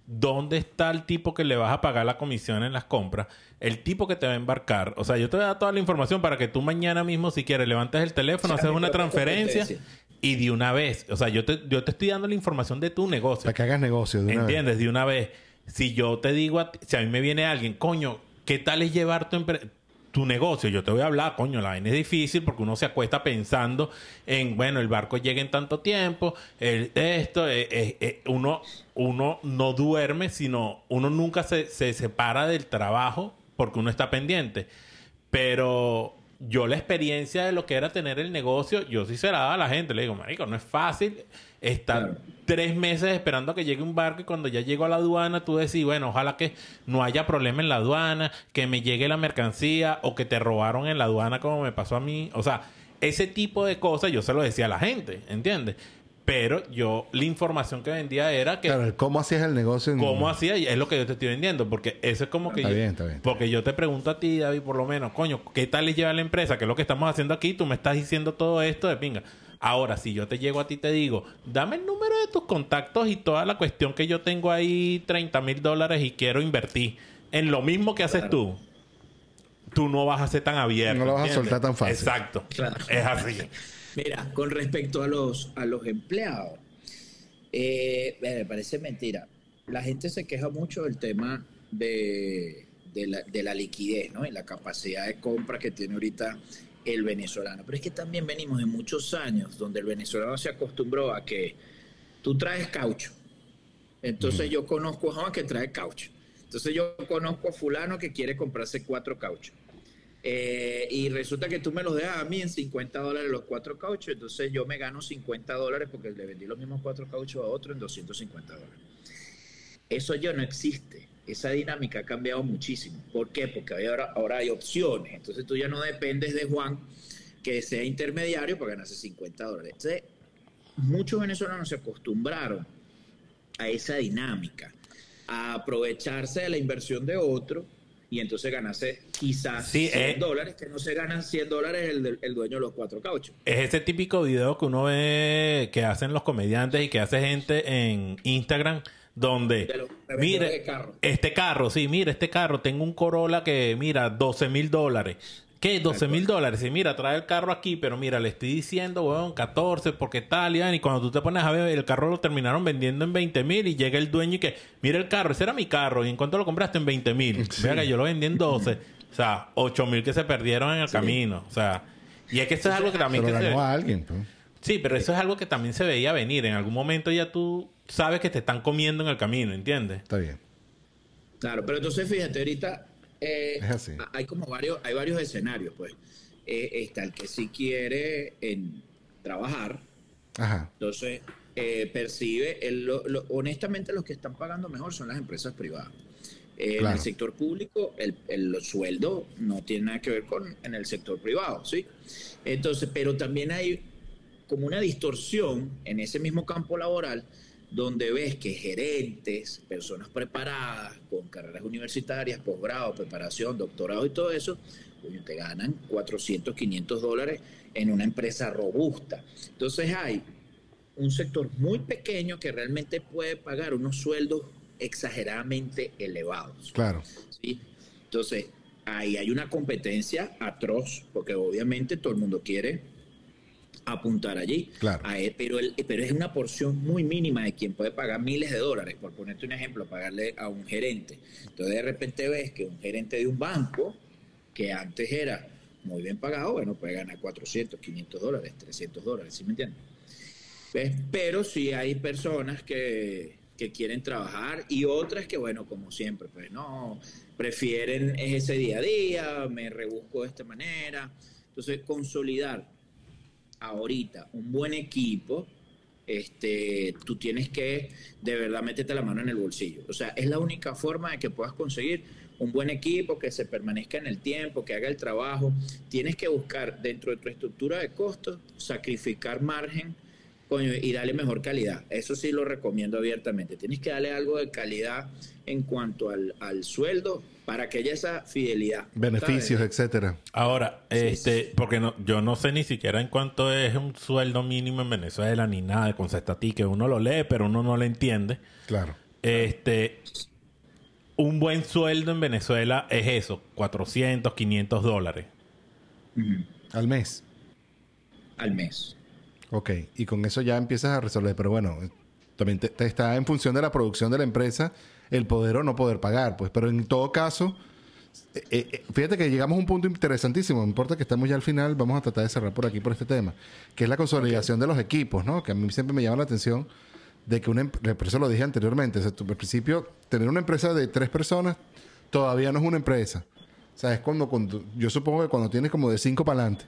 ¿dónde está el tipo que le vas a pagar la comisión en las compras? El tipo que te va a embarcar. O sea, yo te voy a dar toda la información para que tú mañana mismo, si quieres, levantes el teléfono, haces una transferencia y de una vez. O sea, yo te, yo te estoy dando la información de tu negocio. Para que hagas negocio de una ¿Entiendes? vez. De una vez. Si yo te digo a ti, si a mí me viene alguien, coño, ¿qué tal es llevar tu empresa? Tu negocio, yo te voy a hablar, coño, la vaina es difícil porque uno se acuesta pensando en, bueno, el barco llega en tanto tiempo, el, esto, eh, eh, eh, uno, uno no duerme, sino uno nunca se, se separa del trabajo porque uno está pendiente. Pero yo la experiencia de lo que era tener el negocio, yo sí se la daba a la gente, le digo, marico, no es fácil estar claro. tres meses esperando a que llegue un barco y cuando ya llego a la aduana tú decís, bueno, ojalá que no haya problema en la aduana, que me llegue la mercancía o que te robaron en la aduana como me pasó a mí. O sea, ese tipo de cosas yo se lo decía a la gente, ¿entiendes? Pero yo, la información que vendía era que... Claro, ¿cómo hacías el negocio? En... ¿Cómo hacía? Es lo que yo te estoy vendiendo. Porque eso es como que... Está yo, bien, está bien. Porque yo te pregunto a ti, David, por lo menos, coño, ¿qué tal les lleva la empresa? ¿Qué es lo que estamos haciendo aquí? Tú me estás diciendo todo esto de pinga. Ahora, si yo te llego a ti y te digo, dame el número de tus contactos y toda la cuestión que yo tengo ahí treinta mil dólares y quiero invertir en lo mismo que haces tú, tú no vas a ser tan abierto. No lo vas ¿entiendes? a soltar tan fácil. Exacto. Claro. Es así. Mira, con respecto a los, a los empleados, eh, me parece mentira. La gente se queja mucho del tema de, de, la, de la liquidez, ¿no? Y la capacidad de compra que tiene ahorita el venezolano. Pero es que también venimos de muchos años donde el venezolano se acostumbró a que tú traes caucho. Entonces mm. yo conozco a Juan que trae caucho. Entonces yo conozco a fulano que quiere comprarse cuatro cauchos. Eh, y resulta que tú me los dejas a mí en cincuenta dólares los cuatro cauchos. Entonces yo me gano cincuenta dólares porque le vendí los mismos cuatro cauchos a otro en doscientos cincuenta dólares. Eso ya no existe. Esa dinámica ha cambiado muchísimo. ¿Por qué? Porque ahora, ahora hay opciones. Entonces tú ya no dependes de Juan que sea intermediario para ganarse cincuenta dólares. Entonces, muchos venezolanos se acostumbraron a esa dinámica, a aprovecharse de la inversión de otro y entonces ganarse quizás sí, cien eh, dólares, que no se ganan cien dólares el, el dueño de los cuatro cauchos. Es ese típico video que uno ve que hacen los comediantes y que hace gente en Instagram donde, mire, carro. este carro, sí, mira, este carro, tengo un Corolla que, mira, doce mil dólares. ¿Qué? doce mil dólares. Sí, mira, trae el carro aquí, pero mira, le estoy diciendo, weón, catorce, porque tal, y, y cuando tú te pones a ver, el carro lo terminaron vendiendo en veinte mil y llega el dueño y que, mira el carro, ese era mi carro, y en cuánto lo compraste en veinte mil. Sí. Vea que yo lo vendí en doce. O sea, ocho mil que se perdieron en el sí. camino. O sea, y es que eso es algo que también... Se lo que ganó se... a alguien, pues. Sí, pero eso es algo que también se veía venir. En algún momento ya tú sabes que te están comiendo en el camino, ¿entiendes? Está bien. Claro, pero entonces fíjate, ahorita eh, es así. hay como varios, hay varios escenarios, pues. Eh, está el que sí quiere en trabajar. Ajá. Entonces, eh, percibe, el, lo, lo, honestamente los que están pagando mejor son las empresas privadas. Eh, claro. En el sector público, el, el sueldo no tiene nada que ver con en el sector privado, ¿sí? Entonces, pero también hay como una distorsión en ese mismo campo laboral donde ves que gerentes, personas preparadas con carreras universitarias, posgrado, preparación, doctorado y todo eso, pues te ganan cuatrocientos, quinientos dólares en una empresa robusta. Entonces hay un sector muy pequeño que realmente puede pagar unos sueldos exageradamente elevados. Claro. ¿Sí? Entonces, ahí hay una competencia atroz, porque obviamente todo el mundo quiere apuntar allí. Claro. A él, pero, el, pero es una porción muy mínima de quien puede pagar miles de dólares, por ponerte un ejemplo, pagarle a un gerente. Entonces, de repente ves que un gerente de un banco, que antes era muy bien pagado, bueno, puede ganar cuatrocientos, quinientos dólares, trescientos dólares, ¿sí me entiendes? ¿Ves? Pero sí hay personas que, que quieren trabajar y otras que, bueno, como siempre, pues no, prefieren ese día a día, me rebusco de esta manera. Entonces, consolidar ahorita un buen equipo, este, tú tienes que de verdad meterte la mano en el bolsillo. O sea, es la única forma de que puedas conseguir un buen equipo que se permanezca en el tiempo, que haga el trabajo. Tienes que buscar dentro de tu estructura de costos, sacrificar margen, coño, y darle mejor calidad. Eso sí lo recomiendo abiertamente. Tienes que darle algo de calidad en cuanto al, al sueldo para que haya esa fidelidad. Beneficios, ¿sabes? Etcétera. Ahora, sí, este, sí. porque no, yo no sé ni siquiera en cuánto es un sueldo mínimo en Venezuela ni nada de Concestatic, que uno lo lee, pero uno no lo entiende. Claro. Este, un buen sueldo en Venezuela es eso, cuatrocientos, quinientos dólares. Uh-huh. ¿Al mes? Al mes. Ok, y con eso ya empiezas a resolver. Pero bueno, también te, te está en función de la producción de la empresa el poder o no poder pagar. Pues, pero en todo caso, eh, eh, fíjate que llegamos a un punto interesantísimo. No importa que estemos ya al final, vamos a tratar de cerrar por aquí por este tema, que es la consolidación okay. de los equipos, ¿no? Que a mí siempre me llama la atención de que una empresa, por eso lo dije anteriormente, o sea, tú, al principio, tener una empresa de tres personas todavía no es una empresa. O sea, es cuando, cuando yo supongo que cuando tienes como de cinco para adelante,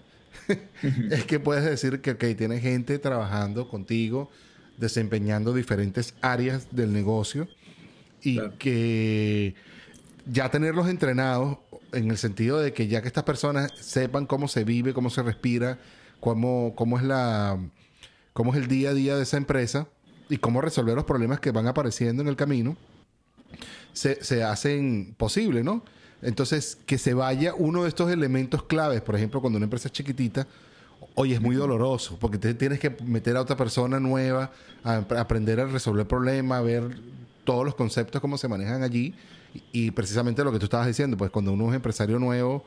es que puedes decir que okay, tienes gente trabajando contigo, desempeñando diferentes áreas del negocio y claro. que ya tenerlos entrenados en el sentido de que ya que estas personas sepan cómo se vive, cómo se respira, cómo, cómo es la cómo es el día a día de esa empresa y cómo resolver los problemas que van apareciendo en el camino, se, se hacen posible, ¿no? Entonces, que se vaya uno de estos elementos claves, por ejemplo, cuando una empresa es chiquitita, oye, es muy doloroso, porque te tienes que meter a otra persona nueva, a, a aprender a resolver problemas, a ver todos los conceptos, cómo se manejan allí, y, y precisamente lo que tú estabas diciendo, pues cuando uno es empresario nuevo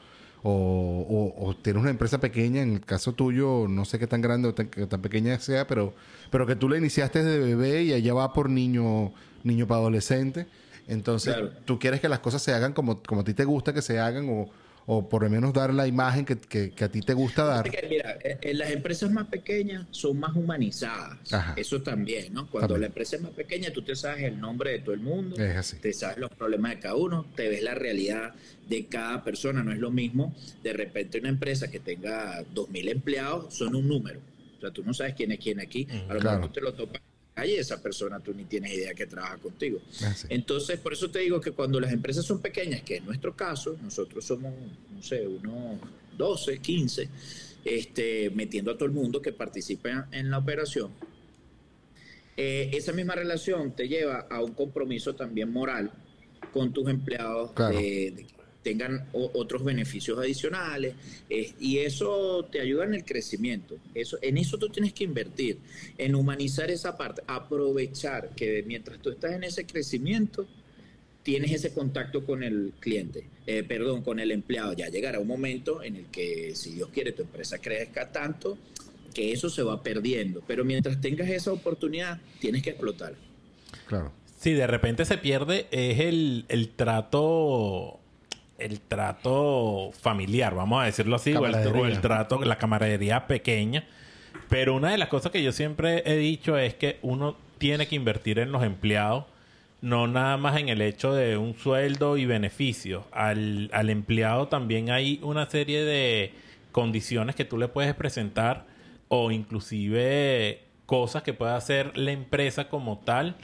o, o, o tienes una empresa pequeña, en el caso tuyo, no sé qué tan grande o tan, qué tan pequeña sea, pero, pero que tú la iniciaste de bebé y allá va por niño, niño para adolescente. Entonces, claro. tú quieres que las cosas se hagan como, como a ti te gusta que se hagan o, o por lo menos dar la imagen que, que, que a ti te gusta dar. Mira, en las empresas más pequeñas son más humanizadas. Ajá. Eso también, ¿no? Cuando también. La empresa es más pequeña, tú te sabes el nombre de todo el mundo, es así. Te sabes los problemas de cada uno, te ves la realidad de cada persona. No es lo mismo de repente una empresa que tenga dos mil empleados, son un número. O sea, tú no sabes quién es quién aquí. A lo claro. mejor tú te lo topas calle, esa persona tú ni tienes idea que trabaja contigo. Ah, sí. Entonces, por eso te digo que cuando las empresas son pequeñas, que en nuestro caso, nosotros somos, no sé, unos doce, quince, este, metiendo a todo el mundo que participa en la operación, eh, esa misma relación te lleva a un compromiso también moral con tus empleados, claro. de, de tengan o, otros beneficios adicionales, eh, y eso te ayuda en el crecimiento. Eso, en eso tú tienes que invertir, en humanizar esa parte, aprovechar que mientras tú estás en ese crecimiento, tienes ese contacto con el cliente, eh, perdón, con el empleado. Ya llegará un momento en el que, si Dios quiere, tu empresa crezca tanto que eso se va perdiendo, pero mientras tengas esa oportunidad, tienes que explotar. Claro. Sí, de repente se pierde es el, el trato... el trato familiar, vamos a decirlo así, o el, o el trato, la camaradería pequeña. Pero una de las cosas que yo siempre he dicho es que uno tiene que invertir en los empleados, no nada más en el hecho de un sueldo y beneficios. Al, al empleado también hay una serie de condiciones que tú le puedes presentar o inclusive cosas que pueda hacer la empresa como tal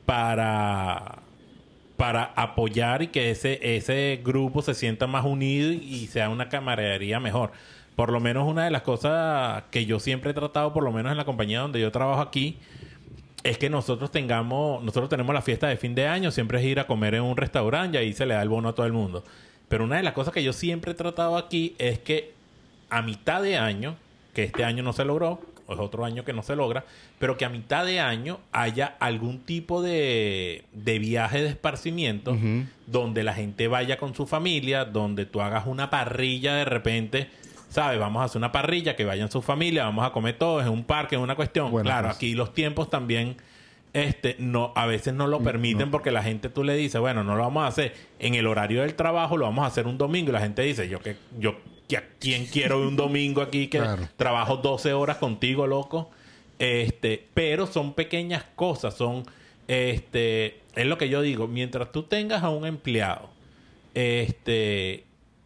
para... para apoyar y que ese, ese grupo se sienta más unido y sea una camaradería mejor. Por lo menos una de las cosas que yo siempre he tratado, por lo menos en la compañía donde yo trabajo aquí, es que nosotros tengamos, nosotros tenemos la fiesta de fin de año, siempre es ir a comer en un restaurante y ahí se le da el bono a todo el mundo. Pero una de las cosas que yo siempre he tratado aquí es que a mitad de año, que este año no se logró, o es otro año que no se logra, pero que a mitad de año haya algún tipo de, de viaje de esparcimiento, uh-huh, donde la gente vaya con su familia, donde tú hagas una parrilla de repente, ¿sabes? Vamos a hacer una parrilla, que vayan su familia, vamos a comer todos en un parque, en una cuestión. Bueno, claro, pues, aquí los tiempos también este no a veces no lo permiten, no, porque la gente tú le dices, bueno, no lo vamos a hacer en el horario del trabajo, lo vamos a hacer un domingo, y la gente dice, yo que yo ¿a quién quiero un domingo aquí que claro, trabajo doce horas contigo, loco? Este, pero son pequeñas cosas, son, este, es lo que yo digo, mientras tú tengas a un empleado, este,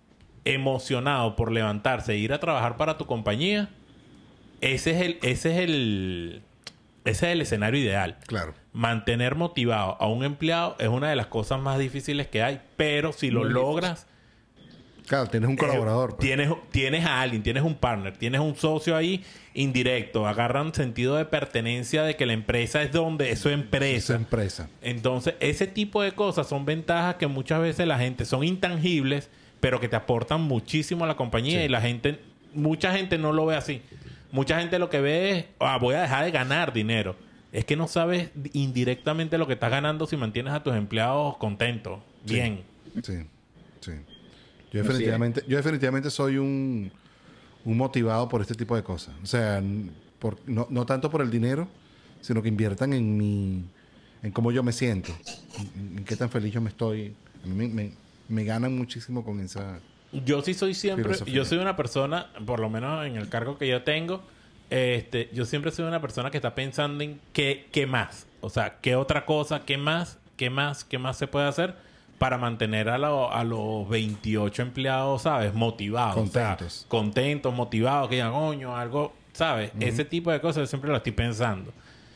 emocionado por levantarse e ir a trabajar para tu compañía, ese es el, ese es el, ese es el escenario ideal. Claro. Mantener motivado a un empleado es una de las cosas más difíciles que hay, pero si lo Muy logras, difícil. Claro, tienes un colaborador. Eh, pues. tienes, tienes a alguien, tienes un partner, tienes un socio ahí indirecto. Agarran sentido de pertenencia de que la empresa es donde es su empresa. Es su empresa. Entonces, ese tipo de cosas son ventajas que muchas veces la gente son intangibles, pero que te aportan muchísimo a la compañía, sí, y la gente, mucha gente no lo ve así. Mucha gente lo que ve es, ah, voy a dejar de ganar dinero. es que no sabes indirectamente lo que estás ganando si mantienes a tus empleados contentos, sí. bien. Sí, sí. Yo definitivamente, yo definitivamente soy un, un motivado por este tipo de cosas. O sea, por, no, no tanto por el dinero, sino que inviertan en mi, en cómo yo me siento, en, en qué tan feliz yo me estoy. A mí me, me, me ganan muchísimo con esa... Yo sí soy siempre, filosofía. yo soy una persona, por lo menos en el cargo que yo tengo, este, yo siempre soy una persona que está pensando en qué, qué más, o sea, qué otra cosa, qué más, qué más, qué más se puede hacer para mantener a, lo, a los veintiocho empleados, ¿sabes? Motivados. Contentos. O sea, contentos, motivados, que digan, coño, algo, ¿sabes? Uh-huh. Ese tipo de cosas yo siempre lo estoy pensando.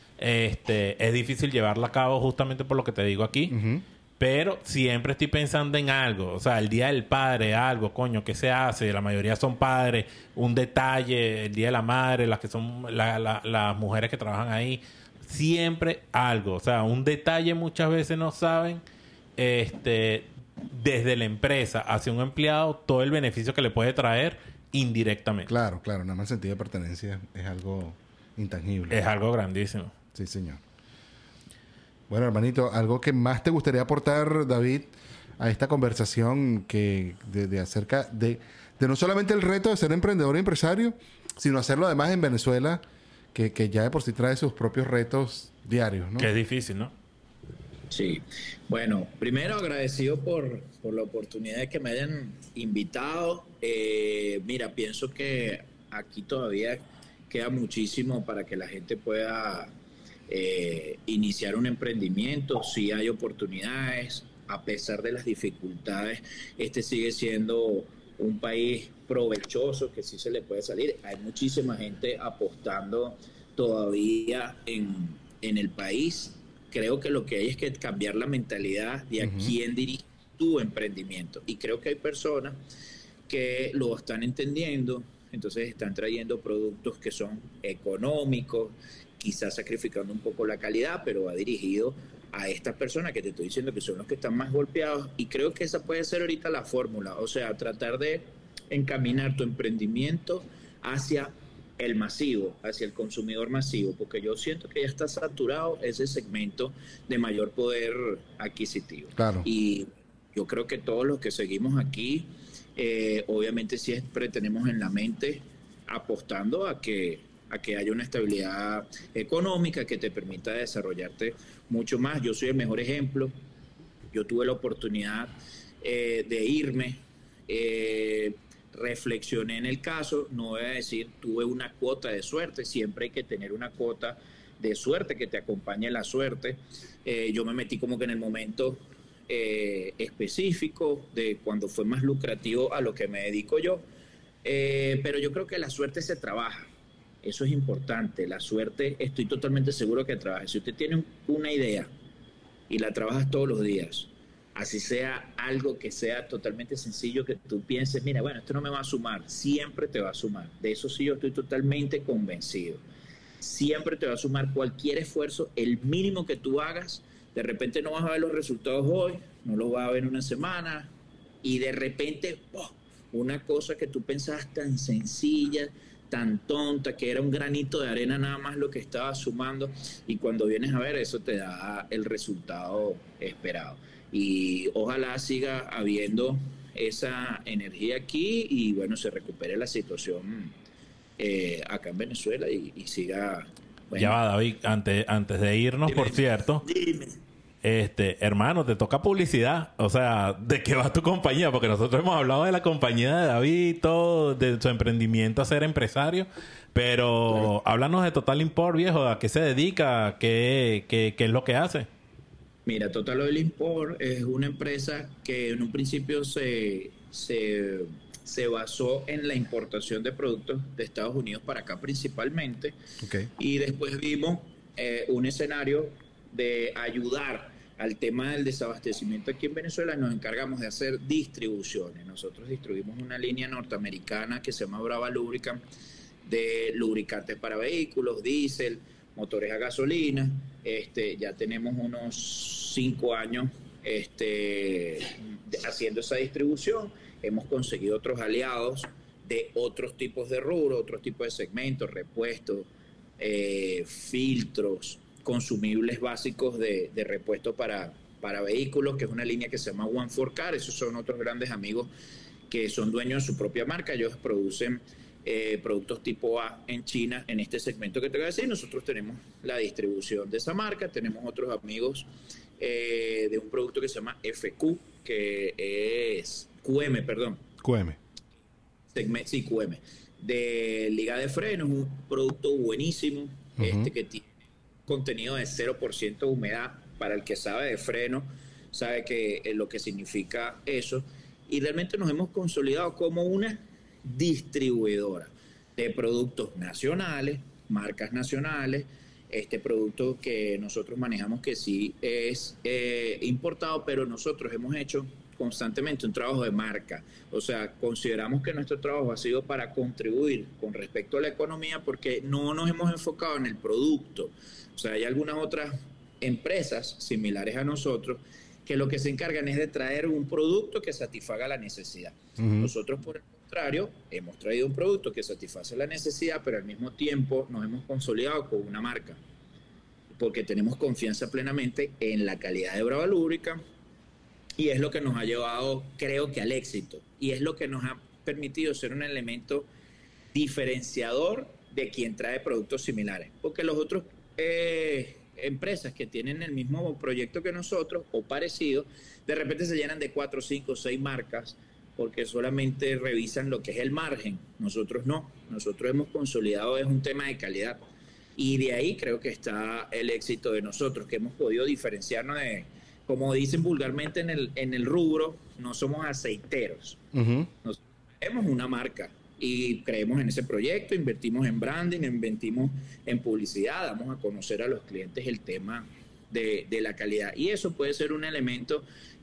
Este, es difícil llevarla a cabo justamente por lo que te digo aquí. Uh-huh. Pero siempre estoy pensando en algo. O sea, el Día del Padre, algo, coño, ¿qué se hace? La mayoría son padres. Un detalle, el Día de la Madre, las que son la, la, las mujeres que trabajan ahí. Siempre algo. O sea, un detalle muchas veces no saben, este, desde la empresa hacia un empleado, todo el beneficio que le puede traer indirectamente. Claro, claro. Nada más el sentido de pertenencia es algo intangible. Es algo grandísimo. Sí, señor. Bueno, hermanito, ¿algo que más te gustaría aportar, David, a esta conversación que de, de acerca de, de no solamente el reto de ser emprendedor y empresario, sino hacerlo además en Venezuela, que, que ya de por sí trae sus propios retos diarios, ¿no? Que es difícil, ¿no? Sí. Bueno, primero agradecido por, por la oportunidad de que me hayan invitado. Eh, mira, pienso que aquí todavía queda muchísimo para que la gente pueda... Eh, iniciar un emprendimiento. Sí hay oportunidades, a pesar de las dificultades, este sigue siendo un país provechoso que sí se le puede salir. Hay muchísima gente apostando todavía en, en el país. Creo que lo que hay es que cambiar la mentalidad de a uh-huh. quién dirige tu emprendimiento, y creo que hay personas que lo están entendiendo, entonces están trayendo productos que son económicos, quizás sacrificando un poco la calidad, pero va dirigido a estas personas que te estoy diciendo que son los que están más golpeados, y creo que esa puede ser ahorita la fórmula, o sea, tratar de encaminar tu emprendimiento hacia el masivo, hacia el consumidor masivo, porque yo siento que ya está saturado ese segmento de mayor poder adquisitivo. Claro. Y yo creo que todos los que seguimos aquí, eh, obviamente siempre tenemos en la mente apostando a que a que haya una estabilidad económica que te permita desarrollarte mucho más. Yo soy el mejor ejemplo. Yo tuve la oportunidad eh, de irme, eh, reflexioné en el caso, no voy a decir tuve una cuota de suerte, siempre hay que tener una cuota de suerte que te acompañe la suerte. Eh, yo me metí como que en el momento eh, específico de cuando fue más lucrativo a lo que me dedico yo, eh, pero yo creo que la suerte se trabaja. Eso es importante. La suerte, estoy totalmente seguro que trabaja. Si usted tiene una idea y la trabajas todos los días, así sea algo que sea totalmente sencillo, que tú pienses, mira, bueno, esto no me va a sumar, siempre te va a sumar. De eso sí yo estoy totalmente convencido. Siempre te va a sumar cualquier esfuerzo, el mínimo que tú hagas. De repente no vas a ver los resultados hoy, no los vas a ver en una semana, y de repente, oh, una cosa que tú pensabas tan sencilla, tan tonta, que era un granito de arena nada más lo que estaba sumando, y cuando vienes a ver eso te da el resultado esperado. Y ojalá siga habiendo esa energía aquí y bueno, se recupere la situación eh, acá en Venezuela y, y siga... Bueno. Ya va, David, antes, antes de irnos, dime, por cierto... Dime. Este, hermano, te toca publicidad. O sea, ¿de qué va tu compañía? Porque nosotros hemos hablado de la compañía de David, todo, de su emprendimiento a ser empresario. Pero claro, háblanos de Total Import, viejo. ¿A qué se dedica? ¿Qué, qué, qué es lo que hace? Mira, Total Oil Import es una empresa que en un principio se, se, se basó en la importación de productos de Estados Unidos para acá principalmente. Okay. Y después vimos eh, un escenario de ayudar al tema del desabastecimiento aquí en Venezuela. Nos encargamos de hacer distribuciones. Nosotros distribuimos una línea norteamericana que se llama Brava Lubricant, de lubricantes para vehículos, diésel, motores a gasolina. Este, ya tenemos unos cinco años este, haciendo esa distribución. Hemos conseguido otros aliados de otros tipos de rubros, otros tipos de segmentos, repuestos, eh, filtros, consumibles básicos de, de repuesto para, para vehículos, que es una línea que se llama One for Car. Esos son otros grandes amigos que son dueños de su propia marca. Ellos producen eh, productos tipo A en China, en este segmento que te voy a decir. Nosotros tenemos la distribución de esa marca. Tenemos otros amigos eh, de un producto que se llama F Q, que es Q M, perdón. Q M. Segmento, sí, Q M. De liga de frenos, un producto buenísimo, uh-huh. este que tiene contenido de cero por ciento de humedad. Para el que sabe de freno, sabe que eh, lo que significa eso. Y realmente nos hemos consolidado como una distribuidora de productos nacionales, marcas nacionales, este producto que nosotros manejamos que sí es eh, importado, pero nosotros hemos hecho constantemente un trabajo de marca. O sea, consideramos que nuestro trabajo ha sido para contribuir con respecto a la economía, porque no nos hemos enfocado en el producto. O sea, hay algunas otras empresas similares a nosotros que lo que se encargan es de traer un producto que satisfaga la necesidad. Uh-huh. Nosotros, por el contrario, hemos traído un producto que satisface la necesidad, pero al mismo tiempo nos hemos consolidado con una marca, porque tenemos confianza plenamente en la calidad de Brava Lubricants, y es lo que nos ha llevado, creo que, al éxito, y es lo que nos ha permitido ser un elemento diferenciador de quien trae productos similares, porque los otros eh, empresas que tienen el mismo proyecto que nosotros o parecido, de repente se llenan de cuatro, cinco, seis marcas porque solamente revisan lo que es el margen. Nosotros no, nosotros hemos consolidado, es un tema de calidad, y de ahí creo que está el éxito de nosotros, que hemos podido diferenciarnos de, como dicen vulgarmente en el, en el rubro, no somos aceiteros. Uh-huh. Nosotros tenemos una marca y creemos en ese proyecto, invertimos en branding, invertimos en publicidad, damos a conocer a los clientes el tema de, de la calidad. Y eso puede ser un elemento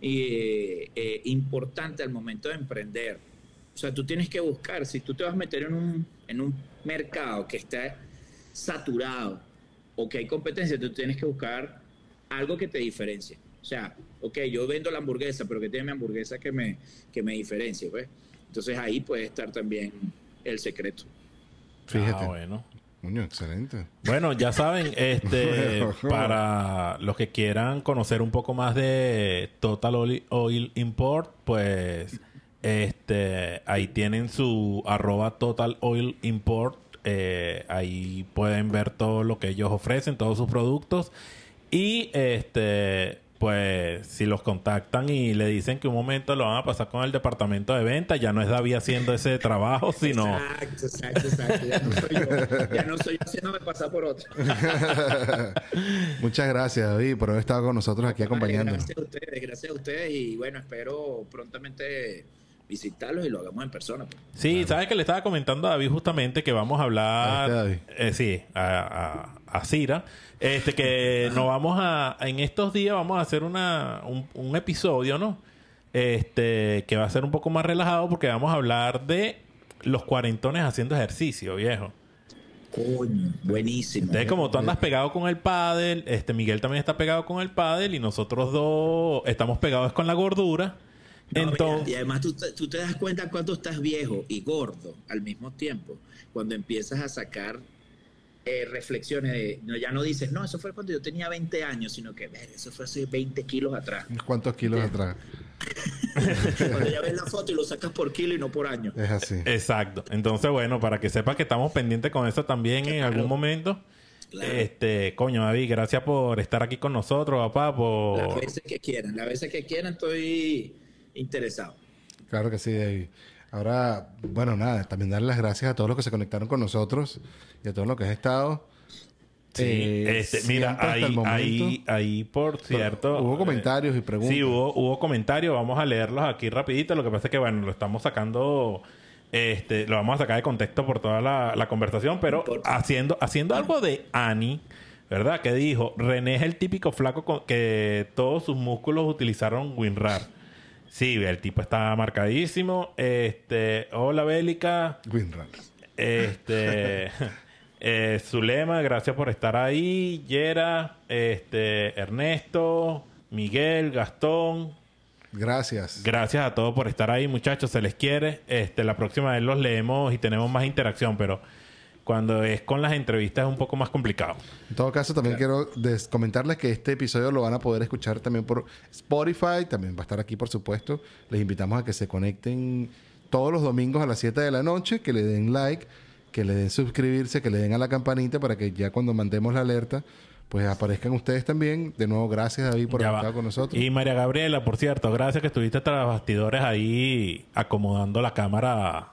eh, eh, importante al momento de emprender. O sea, tú tienes que buscar, si tú te vas a meter en un, en un mercado que está saturado o que hay competencia, tú tienes que buscar algo que te diferencie. O sea, ok, yo vendo la hamburguesa, pero que tiene mi hamburguesa que me, que me diferencie, ¿ves? Entonces ahí puede estar también el secreto. Fíjate. Ah, bueno. Coño, excelente. Bueno, ya saben, este, para los que quieran conocer un poco más de Total Oil Import, pues, este, ahí tienen su arroba Total Oil Import. Eh, ahí pueden ver todo lo que ellos ofrecen, todos sus productos. Y, este, pues, si los contactan y le dicen que un momento lo van a pasar con el departamento de venta, ya no es David haciendo ese trabajo, sino... Exacto, exacto, exacto. Ya no soy yo. Ya no soy yo haciéndome pasar por otro. Muchas gracias, David, por haber estado con nosotros aquí acompañándonos. Gracias a ustedes, gracias a ustedes. Y bueno, espero prontamente visitarlos y lo hagamos en persona. Pues. Sí, claro. Sabes que le estaba comentando a David justamente que vamos a hablar... A este eh, sí, a, a, a Cira. Este que nos vamos a... En estos días vamos a hacer una un, un episodio, ¿no? Este que va a ser un poco más relajado porque vamos a hablar de los cuarentones haciendo ejercicio, viejo. Coño, buenísimo. Entonces, como tú andas pegado con el pádel, este Miguel también está pegado con el pádel y nosotros dos estamos pegados con la gordura. No, Entonces... mira, y además tú, tú te das cuenta cuando estás viejo y gordo al mismo tiempo. Cuando empiezas a sacar... Eh, reflexiones de, no, ya no dices, no, eso fue cuando yo tenía veinte años, sino que, ver, eso fue hace veinte kilos atrás. ¿Cuántos kilos ¿Sí? atrás? Cuando ya ves la foto y lo sacas por kilo y no por año. Es así. Exacto. Entonces, bueno, para que sepas que estamos pendientes con eso también claro. En algún momento. Claro. Este, coño, David, gracias por estar aquí con nosotros, papá. Por... Las veces que quieran, las veces que quieran estoy interesado. Claro que sí, David. Ahora, bueno, nada, también darle las gracias a todos los que se conectaron con nosotros y a todos los que has estado. Sí, eh, este, mira, ahí, ahí, ahí, por cierto... Pero hubo comentarios eh, y preguntas. Sí, hubo, hubo comentarios. Vamos a leerlos aquí rapidito. Lo que pasa es que, bueno, lo estamos sacando... Este, lo vamos a sacar de contexto por toda la, la conversación, pero haciendo, haciendo algo de Ani, ¿verdad? Que dijo, René es el típico flaco con, que todos sus músculos utilizaron WinRAR. Sí, el tipo está marcadísimo. Este, hola Bélica. WinRAR. Este, eh, Zulema, gracias por estar ahí. Yera, este, Ernesto, Miguel, Gastón. Gracias. Gracias a todos por estar ahí, muchachos. Se les quiere. Este, la próxima vez los leemos y tenemos más interacción, pero Cuando es con las entrevistas es un poco más complicado. En todo caso, también claro. quiero des- comentarles que este episodio lo van a poder escuchar también por Spotify. También va a estar aquí, por supuesto. Les invitamos a que se conecten todos los domingos a las siete de la noche, que le den like, que le den suscribirse, que le den a la campanita para que ya cuando mandemos la alerta, pues aparezcan ustedes también. De nuevo, gracias, David, por Ya haber va. estado con nosotros. Y María Gabriela, por cierto, gracias que estuviste tras los bastidores ahí acomodando la cámara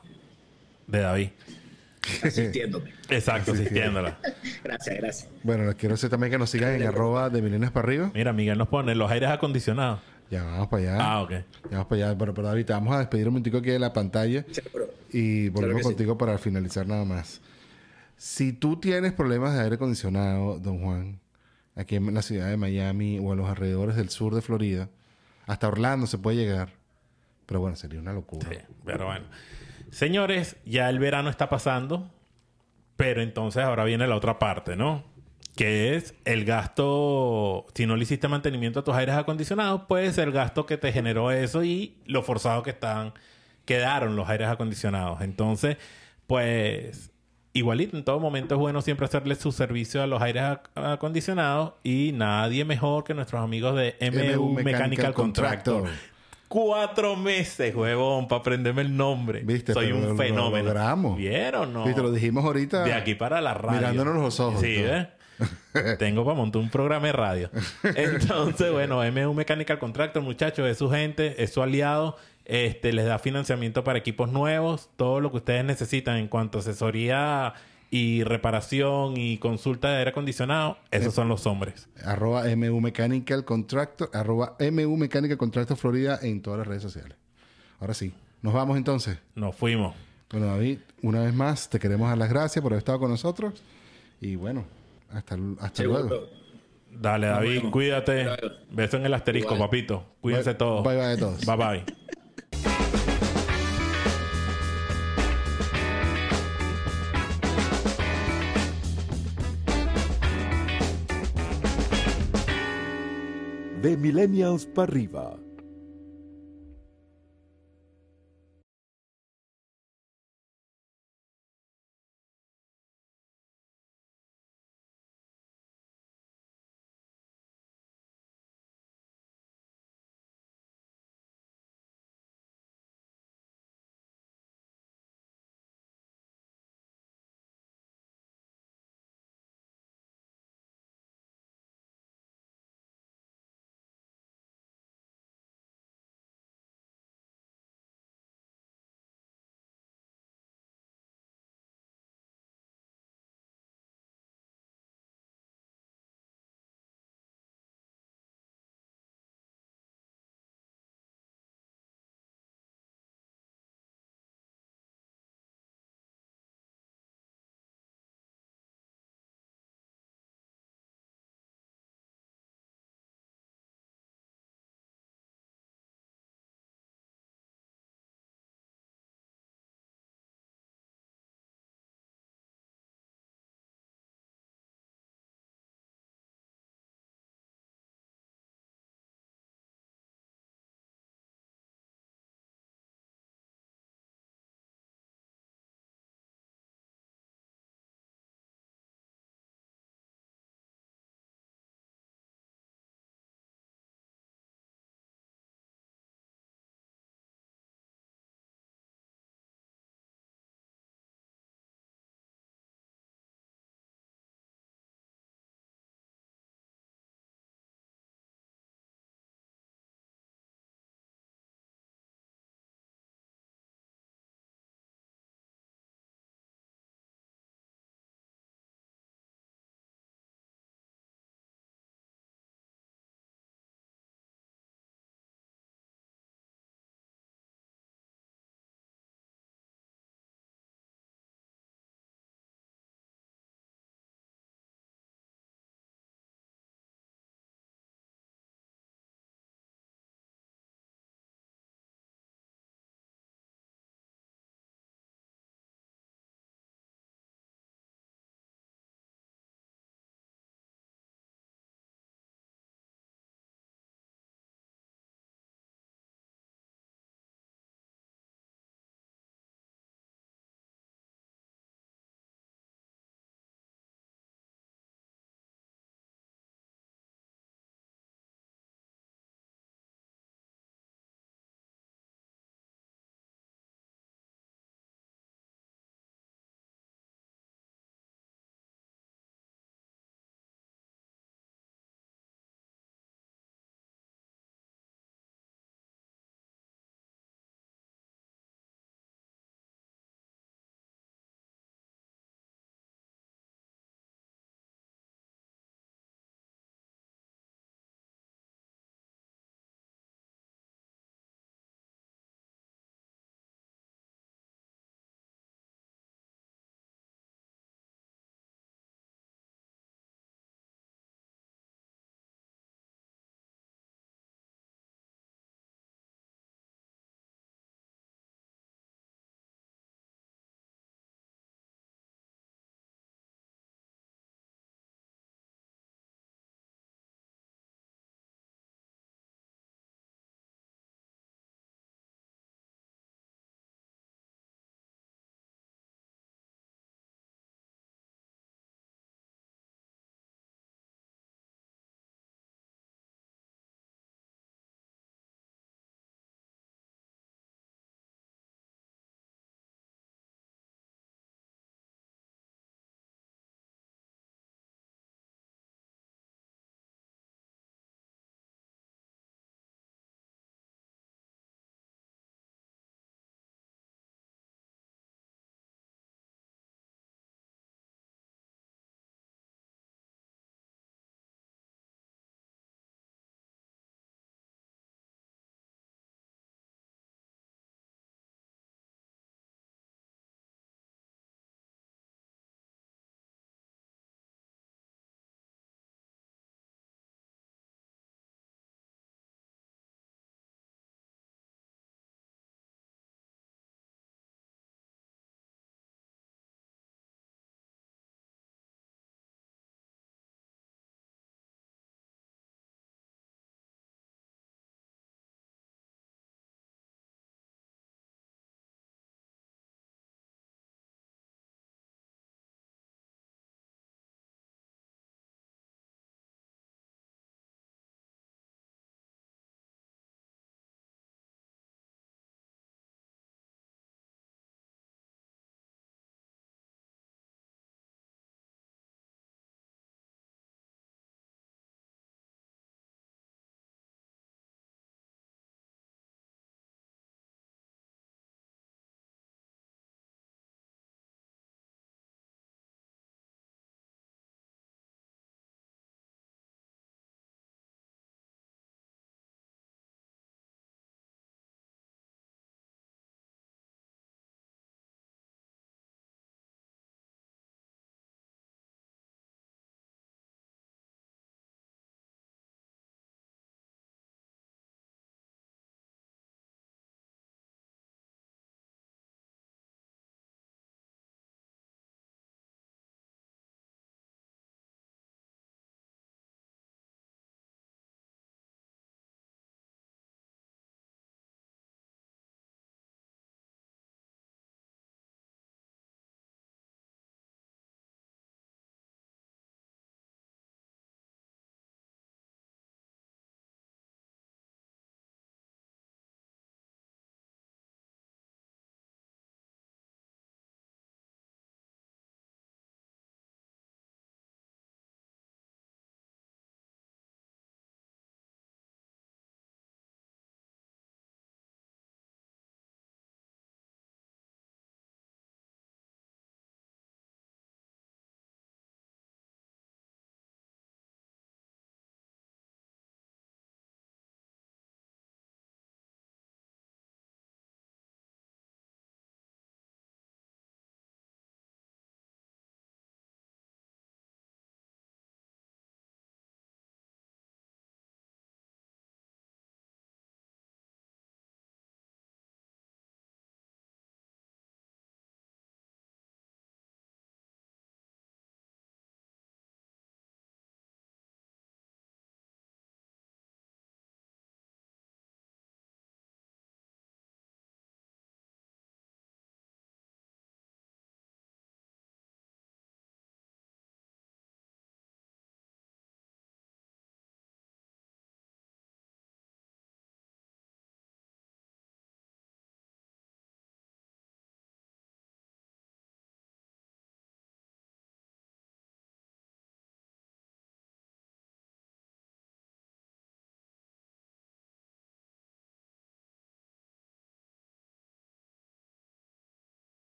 de David. Asistiéndome. Exacto, asistiéndola. Gracias, gracias. Bueno, les quiero decir también que nos sigan en arroba de milenios para arriba. Mira, Miguel nos pone los aires acondicionados. Ya vamos para allá. Ah, ok. Ya vamos para allá. Pero, pero David, te vamos a despedir un momentico aquí de la pantalla Seguro. y volvemos Claro que contigo para finalizar nada más. Si tú tienes problemas de aire acondicionado, don Juan, aquí en la ciudad de Miami o en los alrededores del sur de Florida, hasta Orlando se puede llegar. Pero bueno, sería una locura. Sí, pero bueno. Señores, ya el verano está pasando, pero entonces ahora viene la otra parte, ¿no? Que es el gasto, si no le hiciste mantenimiento a tus aires acondicionados, pues el gasto que te generó eso y lo forzado que están, quedaron los aires acondicionados. Entonces, pues, igualito, en todo momento es bueno siempre hacerle su servicio a los aires ac- acondicionados y nadie mejor que nuestros amigos de M U Mechanical Contractor. Cuatro meses, huevón, para aprenderme el nombre. ¿Viste? Soy Pero un lo- lo fenómeno. logramos. ¿Vieron? No. Viste, lo dijimos ahorita. De aquí para la radio. Mirándonos los ojos. Sí, ¿ves? Tengo para montar un programa de radio. Entonces, bueno, M U Mechanical Contractor, muchachos, es su gente, es su aliado. Este, les da financiamiento para equipos nuevos. Todo lo que ustedes necesitan en cuanto a asesoría y reparación y consulta de aire acondicionado, esos son los hombres. Arroba M U Mechanical Contractor, arroba M U Mechanical Contractor Florida en todas las redes sociales. Ahora sí, nos vamos entonces. Nos fuimos. Bueno, David, una vez más te queremos dar las gracias por haber estado con nosotros. Y bueno, hasta, hasta Seguro. luego. Dale, David, vemos. cuídate. Claro. Beso en el asterisco, Igual. papito. Cuídense Bye- todos. bye, bye a todos. Bye, bye. De Millennials para arriba.